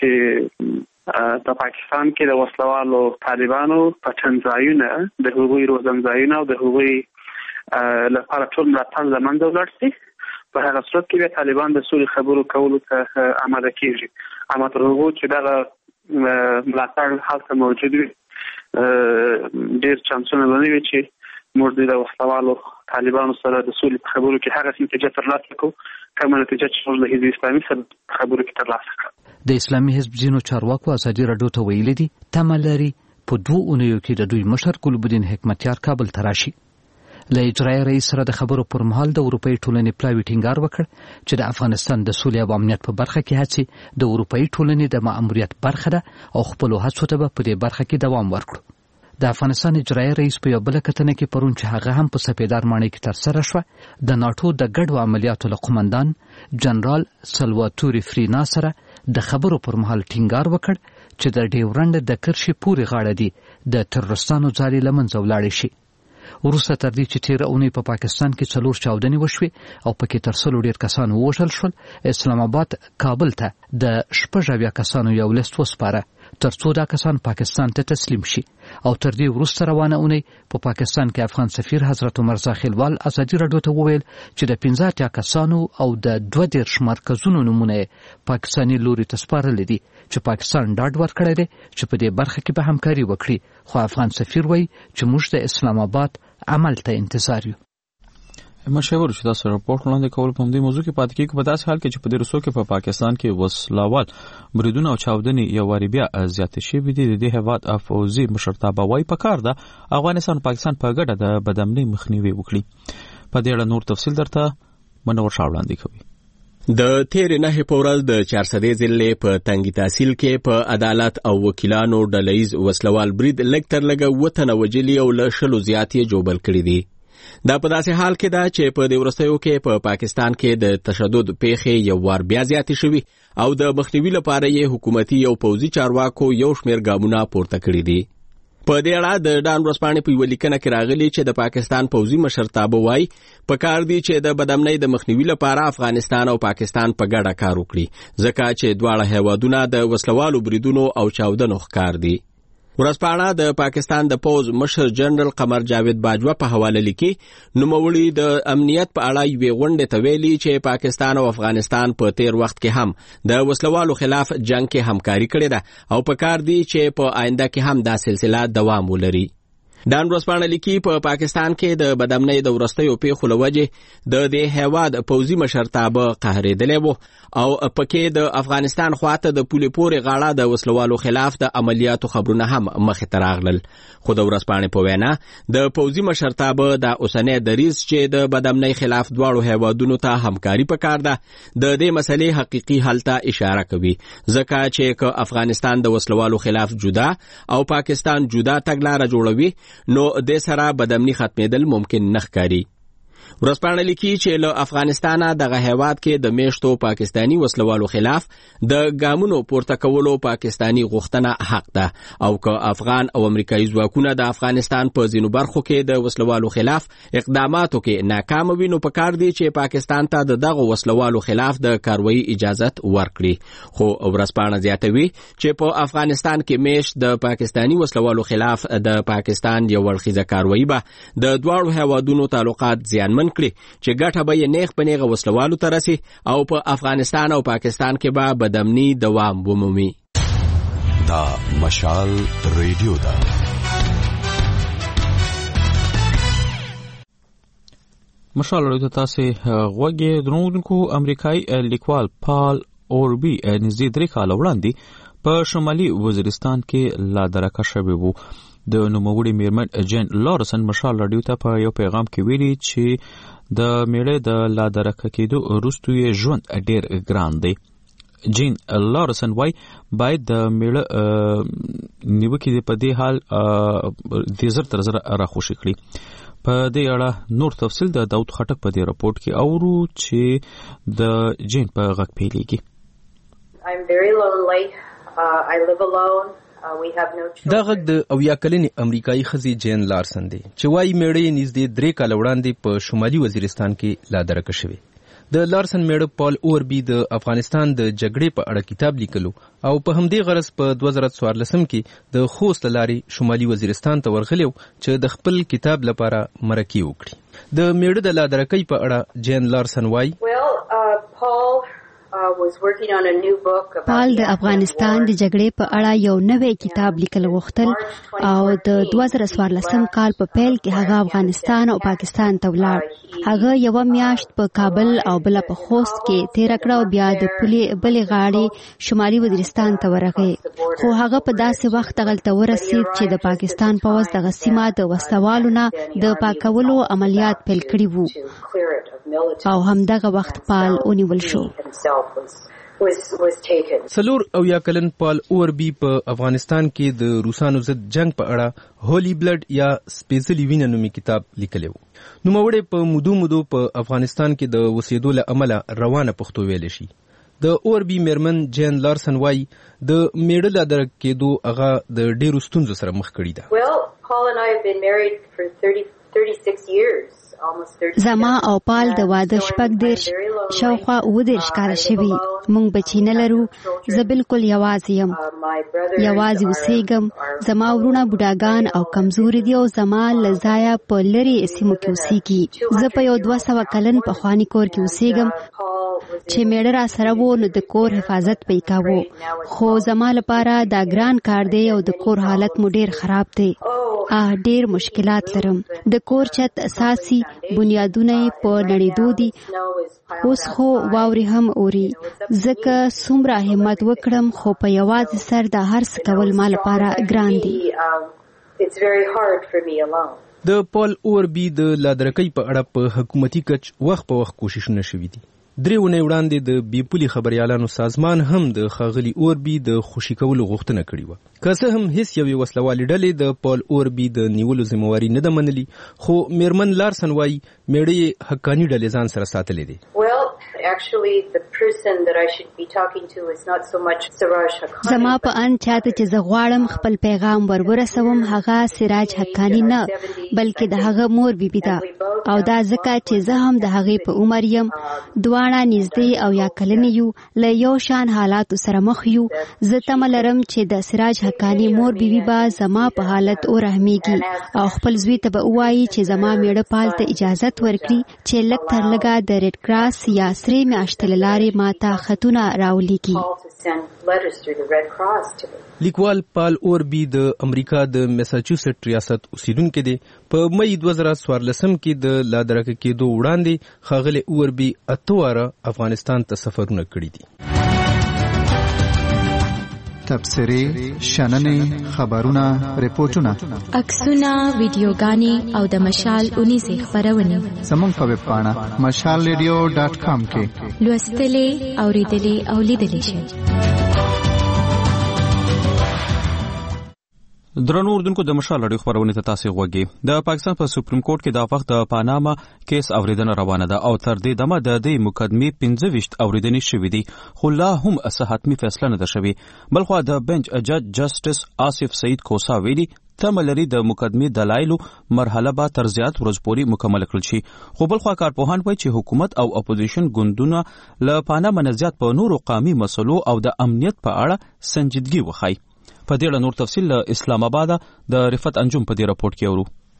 چې په پاکستان کې د وسلوالو طالبانو پټن ځایونه د هغوی روزن ځایونه او د هغوی لپاره ټول ملاتړ له منځه ولاړ شي. په هغه صورت کې طالبان د سولې خبرو کولو ته آماده کیږي. اما تر هغو چې دا ملاتړ هلته موجود وي ډېر چانسونه به نه وي چې موږ د وسلوالو طالبانو سره د سولې په خبرو کې هغه نتیجه ترلاسه کړو کومه نتیجه چې موږ له حزب اسلامي سره خبرو کې ترلاسه کړو. د اسلامي حزب ځینو چارواکو ازادي راډیو ته ویلي دي تمه لري په دوه اونیو کې د دوی مشر ګلبدین حکمتیار کابل ته راشي. له اجرایه رئیس سره د خبرو پر مهال د اروپאי ټولنې پلاوي ټینګار وکړ چې د افغانستان د سولې او امنیت په برخه کې هڅې د اروپאי ټولنې د ماموریت برخه ده او خپلو هڅو ته به په دې برخه کې دوام ورکړو. د افغانستان اجرایه رئیس په یو بل کتنه کې پرون چې هغه هم په سپیدار ماڼۍ کې ترسره شوه د ناټو د ګډو عملیاتو له قومندان جنرال سلواتوري فرینا سره د خبرو پر مهال ټینګار وکړ چې د ډیورنډ د کرښې پورې غاړه دي د تروریستانو ځالې له منځه ولاړې شي. وروسته تر دې چې تیره اونۍ په پاکستان کې څلور چاودنې وشوې او پکې تر سلو ډېر کسان ووژل شول، اسلام آباد کابل ته د شپږ اویا کسانو یو لیست وسپاره ترڅو دا کسان پاکستان ته تسلیم شي. او تر دې وروسته روانه اونۍ په پاکستان کې افغان سفیر حضرت عمر زاخیلوال ازادي راډیو ته وویل چې د پنځه اتیا کسانو او د دوه دېرش مرکزونو نومونه پاکستاني لوري ته سپارلي دي چې پاکستان ډاډ ورکړی دی چې په دې برخه کې به همکاري وکړي. خو افغان سفیر وایي چې موږ د اسلام آباد عمل ته انتظار یو. مشاور چې تاسو راپورټ وړاندې کول په دې موضوع کې پاتې کېږي په داسې حال کې چې په دې روسو کې په پاکستان کې وسلوال بریدونه او چاودنې یو واری بیا زیاتې شوې دي. د دې هیواد افوزي مشرتابه وايي پکار ده افغانستان پاکستان په ګډه د بدامنۍ مخنیوي وکړي. په دې اړه نور تفصیل درته منور شاه وړاندې کوي. د تیر نه په ورځ د چارسدې ضلع په تنګي تحصیل کې په عدالت او وکیلانو ډلهیز وسلوال برید لږ تر لږه وطن وجلی او له شلو زیاتې جوبل کړي دي. دا په داسې حال کې ده چې په دې وروستیو کې په پاکستان کې د تشدد پیښې یو وار بیا زیاتې شوي او د مخنیوي لپاره یې حکومتي او پوځي چارواکو یو شمېر ګامونه پورته کړي دي. په دې اړه د ډان ورځپاڼې په یوه لیکنه کې راغلي چې د پاکستان پوځي مشرتابه وایي پکار دي چې د بدامنۍ د مخنیوي لپاره افغانستان او پاکستان په ګډه کار وکړي ځکه چې دواړه هیوادونه د وسلوالو بریدونو او چاودنو ښکار دي. ورځپاڼه د پاکستان د پوز مشر جنرال قمر جاوید باجوه په حواله لیکي نوموړي د امنیت په اړه یوې غونډې ته ویلي چې پاکستان او افغانستان په تیر وخت کې هم د وسلوالو خلاف جنگ کې همکاري کړې ده او پکار دی چې په آینده کې هم دا سلسله دوام ولري. دان ورځپاڼه لیکي په پاکستان کې د بدامنۍ د وروستیو پیښو له وجې د دې هیواد پوځي مشرتابه قهرېدلی و او پکې د افغانستان خواته د پولې پورې غاړه د وسلوالو خلاف د عملیاتو خبرونه هم مخې ته راغلل. خو د ورځپاڼې په وینا د پوځي مشرتابه د اوسنی دریځ چې د بدامنۍ خلاف دواړو هیوادونو ته همکاري پکار ده د دې مسلې حقیقي حل ته اشاره کوي ځکه چې که افغانستان د وسلوالو خلاف جدا او پاکستان جدا تګلاره جوړوي نو د سره بدامنۍ ختمېدل ممکن نه ښکاري. ورځپاڼه لیکي چې له افغانستانه دغه هیواد کې د میشتو پاکستاني وسلوالو خلاف د ګامونو پورته کولو پاکستاني غوښتنه حق ده او که افغان او امریکایي ځواکونه د افغانستان په ځینو برخو کې د وسلوالو خلاف اقداماتو کې ناکام وي نو پکار دی چې پاکستان ته د دغه وسلوالو خلاف د کاروایی اجازت ورکړي. خو ورځپاڼه زیاتوي چې په افغانستان کې میشت د پاکستاني وسلوالو خلاف د پاکستان یو اړخیزه کاروایی به د دواړو هیوادونو تعلقات زیانمن کړي چې ګټه به یې نیغ په نیغه وسلوالو ته رسي او په افغانستان او پاکستان کې به بدامنۍ دوام ومومي. دا مشال ریډیو ده. مشال ریډیو تاسو غوږی درنونکو امریکایي لیکوال پال اوربي نږدې درې کاله وړاندې په شمالي وزیرستان کې لا درکه شوی وو. د نوموړي میرمن جین لارسن مشال رادیو ته په یو پیغام کې ویلي چې د میړه د لا درکه کېدو وروسته یې ژوند ډیر ګران دی. جین لارسن وای باید د میړه نیوکې په دې حال د زر تر زر راخوشي کړي. په دې اړه نور تفصیل د داود خټک په دې راپورټ کې اورو چې د جین په غږ پیلېږي. I'm very lonely. Uh, I live alone. دا غږ د اویا کلنې امریکایي ښځې جین لارسن دی چې وایي میړه یې نږدې درې کاله وړاندې په شمالي وزیرستان کې لا درکه شوی. د لارسن میړه پال اوربي د افغانستان د جګړې په اړه کتاب لیکلو او په همدې غرض په دوه زره څوارلسم کې د خوست له لارې شمالي وزیرستان ته ورغلی چې د خپل کتاب لپاره مرکې وکړي. د میړه د لا درکۍ په اړه جین لارسن وایي پال د افغانستان د جګړې په اړه یو نوی کتاب لیکل غوښتل او د دوه زره څوارلسم کال په پیل کې هغه افغانستان او پاکستان ته ولاړ. هغه یو میاشت په کابل او بل په خوست کې تیر کړ او بیا د پولې بلې غاړې شمالي وزیرستان ته ورغی. خو هغه په داسې وخت غلطه ورسید چې د پاکستان پوځ دغه سیمه د وسوالو نه د پاکولو عملیات پیل کړي وو او همدغه وخت پال ونیول شو. څلور اویا کلن پال اوربي په افغانستان کې د روسانو ضد جنگ په اړه هولي بلډ یا سپېڅلې وینه نومي کتاب لیکلی وو. نوموړی په مودو مودو په افغانستان کې د اوسېدو له امله روانه پښتو ویلی شي. د اوربي میرمن جین لارسن وایي د میړه لا درک کېدو هغه د ډېرو ستونزو سره مخ کړي ده. زما او پال د واده شپږ دېرش شاوخوا اووه دېرش کاله شوي. موږ بچي نه لرو. زه بالکل یوازې یم. یوازې اوسېږم. زما ورونه بوډاګان او کمزوري دي او زما له ځایه په لرې سیمو کې اوسېږي. زه په یو دوه سوه کلن پخواني کور کې اوسېږم چې میړه را سره وو نو د کور حفاظت به یې کاوه. خو زما لپاره دا ګران کار دی او د کور حالت مو ډېر خراب دی. اه ډېر مشکلات لرم. د کور چت اساسي بنیادونه یې په نړېدو دي. اوس خو واورې هم اوري. ځکه څومره همت وکړم خو په یوازې سر دا هر څه کول ما لپاره ګران دي. د پال اوربي د لادرکۍ په اړه په حکومتي کچ وخت په وخت کوششونه شوي دي. درې ونې وړاندې د بیپولي خبریالانو سازمان هم د ښاغلي اوربي د خوشي کولو غوښتنه کړې وه. که څه هم هیڅ یوې وسلوالې ډلې د پال اوربي د نیولو ذمهواري نه ده منلې، خو میرمن لارسن وایي میړه یې حقاني ډلې ځان سره ساتلې دي. زما په ان چاته چې زه غواړم خپل پیغام ورورسوم هغه سراج حقانی نه بلکې د هغه مور بیبي ده، او دا ځکه چې زه هم د هغې په عمر یم. دواړه نږدې او یا کلنې یو، له یو شان حالاتو سره مخ یو. زه تمه لرم چې د سراج حقانی مور بیبي به زما په حالت ورحمیږي او خپل زوی ته به ووایي چې زما میړه پال ته اجازت ورکړي چې لږ تر لږه د ریډ کراس یا سرې میاشتې له لارې ماته خطونه راولیږي. لیکوال پال اوربي د امریکا د میساچوسټ ریاست اوسیدونکی دی. په مئی دوه زره څوارلسم کې د لادرکه کېدو وړاندې ښاغلی اوربي اته واره افغانستان ته سفرونه کړي دي. تبصرې، شننې، خبرونه، ریپورتونه، عکسونه، ویډیوګانې او د مشال اونیزې خپرونې زموږ په ویب پاڼه مشال ریډیو ډاټ کام کې لوستلې، اورېدلې او لیدلې شئ. درنو اردوونکو، د مشال راډیو خبرونه ته تاسو غوږی. د پاکستان په سپریم کورټ کې د وخت د پاناما کیس اوریدنه روانه ده او تر دې دمه د دې مقدمې پنځه ویشت اوریدنې شوې دي، خو لا هم څه حتمي فیصله نه ده شوې. بلخو د بنچ جج جسټس آصف سعید کوسا ویلي تمه لري د مقدمې دلایلو مرحله به تر زیات ورځ پورې مکمل کړل شي. خو بلخو کارپوهان وایي چې حکومت او اپوزیشن ګوندونه له پاناما نه زیات په نورو قومي مسلو او د امنیت په اړه سنجیدګي وښایي. په دې اړه نور تفصیل له اسلام آباد د رفت انجم په دې راپورټ کې اورو.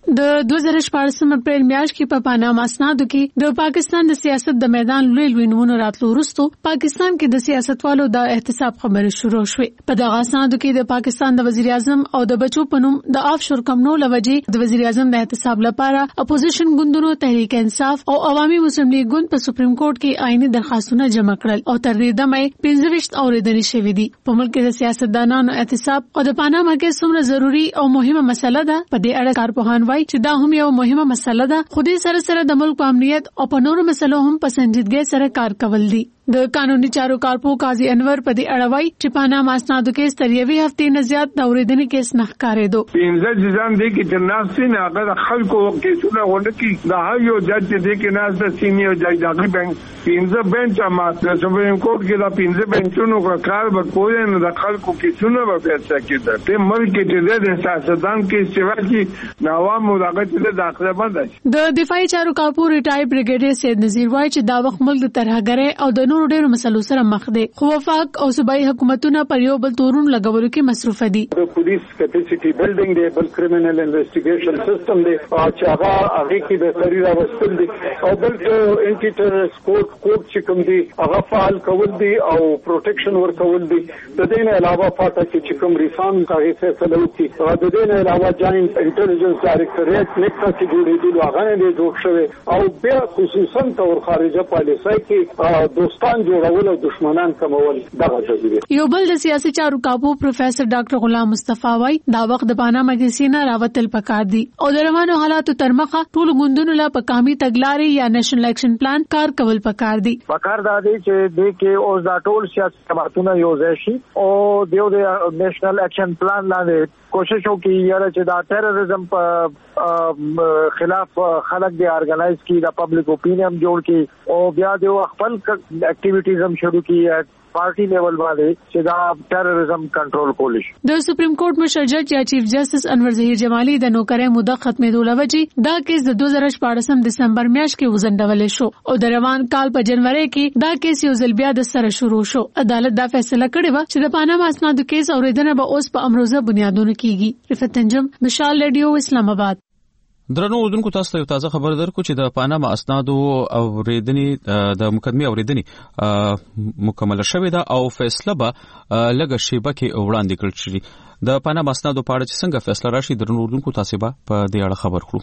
د دوه زره شپاړسم اپریل میاشت کې په پاناما اسنادو کې د پاکستان د سیاست د میدان لوی لوی نمونه راتلو وروسته پاکستان کې د سیاستوالو د احتساب خبرې شروع شوې. په دغه اسنادو کې د پاکستان د وزیر اعظم او د بچو په نوم د آفشور کمپنیو لوجې د وزیر اعظم د احتساب لپاره اپوزیشن ګوندونو تحریک انصاف او عوامي مسلم لیگ ګوند په سپریم کورټ کې آئینی درخواستونه جمع کړل او تر دې دمه پنځه ویشت اورېدنې شوې دي. په ملک کې د سیاستدانانو احتساب او د پاناما کې څومره ضروری او مهمه مسله ده، په دې اړه کارپوهان وایي چې دا هم یو مهمه مسله ده، خو دې سره سره د ملک په امنیت او په نورو مسلو هم په سنجیدګۍ سره کار کول دي. د قانوني چارو کارپو قاضي انور په دې اړه وایي چې پاناما اسنادو کې تر یوې هفتې نه زیات د اورېدنې کیس نه ښکارېدو. پنځه ځان دي کې چې ناسې نه هغه د خلکو کیسونه غونډه کې د هر یو جج دې کې ناس د سینیئر جج دغه بنک پنځه بنچ اما د سپریم کورټ کې دا پنځه بنچونو کار وکول نه د خلکو کیسونه په فیصله کېده. ته ملک کې د سیاستدان کې سیوا کې نوام مداخله د داخله باندې د دفاعي چارو کارپو ریټایر بریګیډیر سید نذیر وایي چې دا وخت ملک د ترهګرۍ او د نورو ډېرو مسلو سره مخ دي، خو وفاق او صوبایي حکومتونه پر یو بل تورون لګولو کې مصروف دي. د پولیس کیپاسټي بلډینګ دی، بل کرمینل انویسټیګیشن سیستم دی چې هغه هغه کې به سری راوستل دي او بل انټي ټیرریست کوډ کوډ چې کوم دی هغه فعال کول دي او پروټیکشن ورکول دي. د دې نه علاوه پاته چې کوم ریفارم هغه فیصله وکړي. د دې نه علاوه جاینټ انټيليجنس ډایریکټوریټ نیکټا چې جوړېدل هغه نه جوړ شوی او بیا خصوصا تور خارجه پالیسۍ کې دوستان جوړول او دشمنان کمول دغه ضروري. یو بل د سیاسي چارو کابو پروفیسور ډاکټر غلام مصطفی وای دا وخت د پاناما کې سینا راوتل پکار دي او د روانو حالاتو ترمخه ټول ګوندونو لا په کامي تګلارې یا نېشنل اکشن پلان کار کول پکار دي. پکار دا دی چې د کې اوس دا ټول سیاسي جماعتونه یو ځای شي او دیو د نېشنل اکشن پلان لاندې کوشش وکړي یاره چې دا ټیرریزم په خلاف خلک دی ارګنایز کی دا پبلک اوپینین جوړ کی او بیا د خپل اکټیویټیز هم شروع کی پارټي لیول باندې چې دا ټیرریزم کنټرول کول شي. د سپریم کورټ مشر جج یا چیف جسټس انور ظهیر جمالي د نوکرۍ موده ختمېدو لوجې دا کیس د دوه زره شپاړسم دسمبر میاشت کې وزندول شو او د روان کال په جنوري کې دا کیس یو ځل بیا د سره شروع شو. عدالت دا فیصله کړې و چې د پاناما اسنادو کیس اوریدنه به اوس په امروزه بنیادونو کیږي. رفعت انجم، مشال ریډیو، اسلام آباد. درنو اوردونکو تاسو ته تازه خبر درکو چې د پاناما اسنادو اوریدنې د مقدمه اوریدنې مکمل شوې ده او فیصله به لږه شیبه کې وړاندې کړل شي. د پاناما اسنادو په اړه چې څنګه فیصله راشي درنو اوردونکو تاسو به په دې اړه خبر کړو.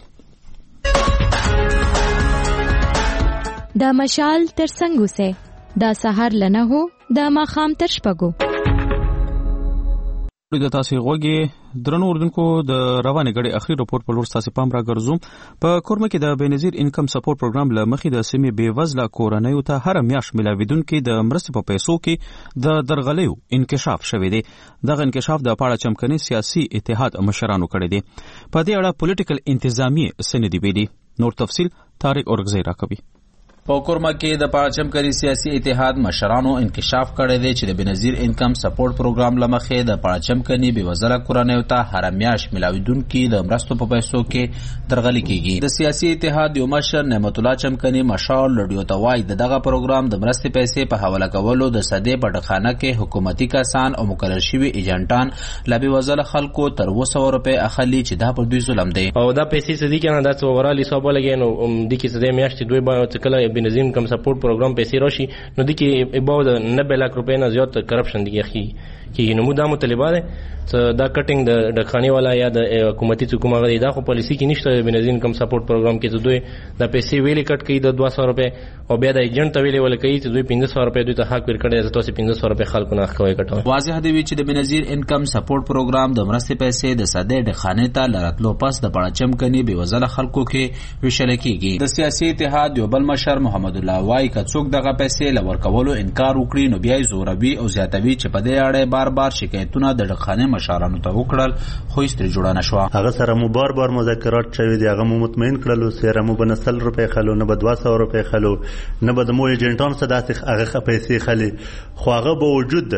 د مشال تر څنګه سه د سحر لنه هو د ماخام تر شپګو د تاسو غوږی درنو اردوونکو د روانه غړي اخري راپور په لور تاسو پام راګرځوم. په کورمه کې د بنظیر انکم سپورټ پروګرام لمخې د سیمې بیوزله کورنیو ته هر میاشت ملاویدونکو د مرستې په پیسو کې د درغلیو انکشاف شوی دی. دغه انکشاف د پاړه چمکني سیاسي اتحاد مشرانو کړی دی. په دې اړه پولیټیکل انتظامی سندې ویلي. نور تفصيل طارق اورغزی راکوي. په کورما کې د پاړچم کری سیاسي اتحاد مشرانو انکشاف کړی دی چې د بنظیر انکم سپورټ پروګرام لمخې د پاړچم کني بیوزله کورنیو ته هر میاشت ملاویدونکو د مرستو په پیسو کې درغلي کیږي. د سیاسي اتحاد یو مشر نعمت الله چمکني مشال لډیو ته وایي دغه پروګرام د مرستې پیسې په حواله کولو د صدې په ډخانه کې حکومتي کسان او مقرر شوي ایجنټان لا بیوزله خلکو تر اوه سوه روپۍ اخلي چې دا پر دوی ظلم دی. او دا پیسې سدي کنه دا څو ورالي حساب لګي نو د کې سدې میاشتې دوی باندې کله بنظیر کم سپورټ پروګرام پیسې راشي نو د کې اباو د نوي لک روپۍ نه زیات کرپشن دی اخی کې نو دا مطالبه ده دا کټینګ د ډخانی والا یا د حکومتي حکومت غوړي دا خو پالیسی کې نشته. بنظیر کم سپورټ پروګرام کې دوی د پیسې ویلې کټ کوي د دوه سوه روپۍ او بیا د ایجنټ ویلې ول کوي چې دوی پنځه سوه روپۍ دوی ته حق ورکړي چې تاسو پنځه سوه روپۍ خلکو نه اخوي کټو. واضح دی چې د بنظیر انکم سپورټ پروګرام د مرستې پیسې د صدې ډخانه ته لراتلو پس د پړچم کني بیوزله خلکو کې وشل کیږي. د سیاسي اتحاد یو بل مشر محمد الله وای کڅوک دغه پیسې لور کولو انکار وکړي نو بیا زوروي او زیاتوي چې په دې اړه بار بار شکایتونه د ډخانه مشرانو ته وکړل خو هیڅ جوړه نشو. هغه سره مو بار بار مذاکرات شوي دي، هغه مو مطمئن کړلو سره مو بنسل روپې خلو نه به دوه سوه روپې خلو نه به د مو ایجنټان څخه داسې هغه پیسې خلي خو هغه به وجود ده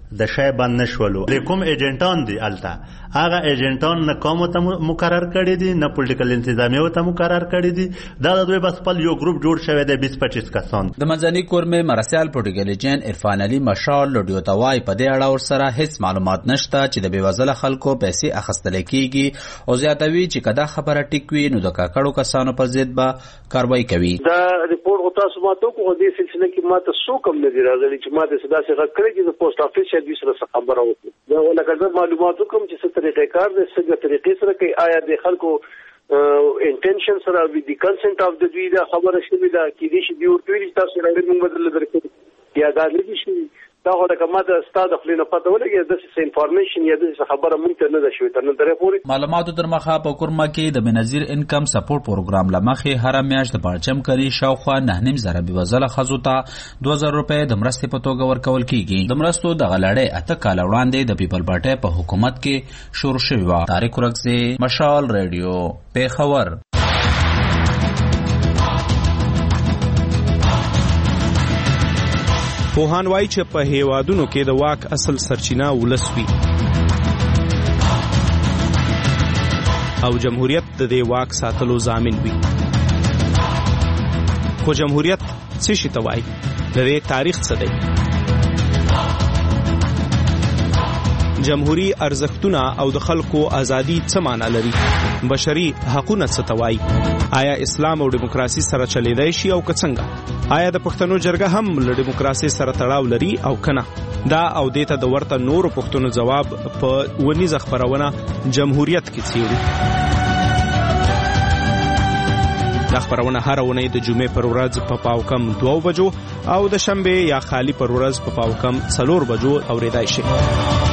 د شای باندې نشولو د کوم ایجنټان دي الته هغه ایجنټان نه کوم ته مقرر کړي دي نه پولیټیکل انتظامیه ته مقرر کړي دي دا د دوی بس خپل یو ګروپ جوړ شوی دی بیس پچیس کسان د منځني کورمې مرسیال پروتوکول جن عرفان علي مشال لډیو توای په دې اړه ور سره هیڅ معلومات نشته چې د بیوزله خلکو پیسې اخیستل کیږي او زیاتوي چې کدا خبره ټیک وي نو د کاکړو کسانو پر ضد به کاروایی کوي دا ریپورت تاسو ماته کو د سلسله کې ماته سو کم نه دی راغلي چې ماته صدا څخه کړی چې د پوسټ افیس سرویس سره خبره وکړي دا ولکه معلومات کوم چې څه طریقې کار دي څنګه طریقې سره کوي آیا د خلکو انټنشن سره وی د کنسنت اف د دوی دا خبره شوی دا کې دي چې دی ورته ویل تاسو راغلی موږ بدل درکړو یا دا لږ شي دا هغه کومه ستاسو خپل نه پته ولګي د څه انفارمیشن یا د څه خبره مونږ ته نه ده شوې تر نن درې پورې معلوماتو تر مخه په کورما کې د بنظیر انکم سپورټ پروګرام لمخې هر میاشت د پرچم کړي شاوخوا نه نیم زره بيوزله خزو ته دوه زره روپۍ د مرستې په توګه ورکول کیږي د مرستو د غلړې اته کال وړاندې د پیپل پارټي په حکومت کې شروع شوی و طارق ورکزی مشال ریډیو پیښور پوهان وایي چې په هیوادونو کې د واک اصل سرچینه ولس وي او جمهوریت د دې واک ساتلو ضامن وي خو جمهوریت څه شي ته وایي د دې تاریخ څه دی جمهوری ارزښتونه او د خلکو ازادي څه معنی لري بشري حقوقونه څه ته وایي آیا اسلام او دیموکراسي سره چلیدای شي او که څنګه آیا د پښتنو جرګه هم له دیموکراسي سره تړاو لري او کنه دا او دیته د ورته نورو پښتنو جواب په ونیزه خبرونه جمهوریت کې څیړي دا خبرونه هر ونه د جمعې پر ورځ په پاو کم دوه بجو او د شنبه یا خالی پر ورځ په پاو کم څلور بجو اوریدای شي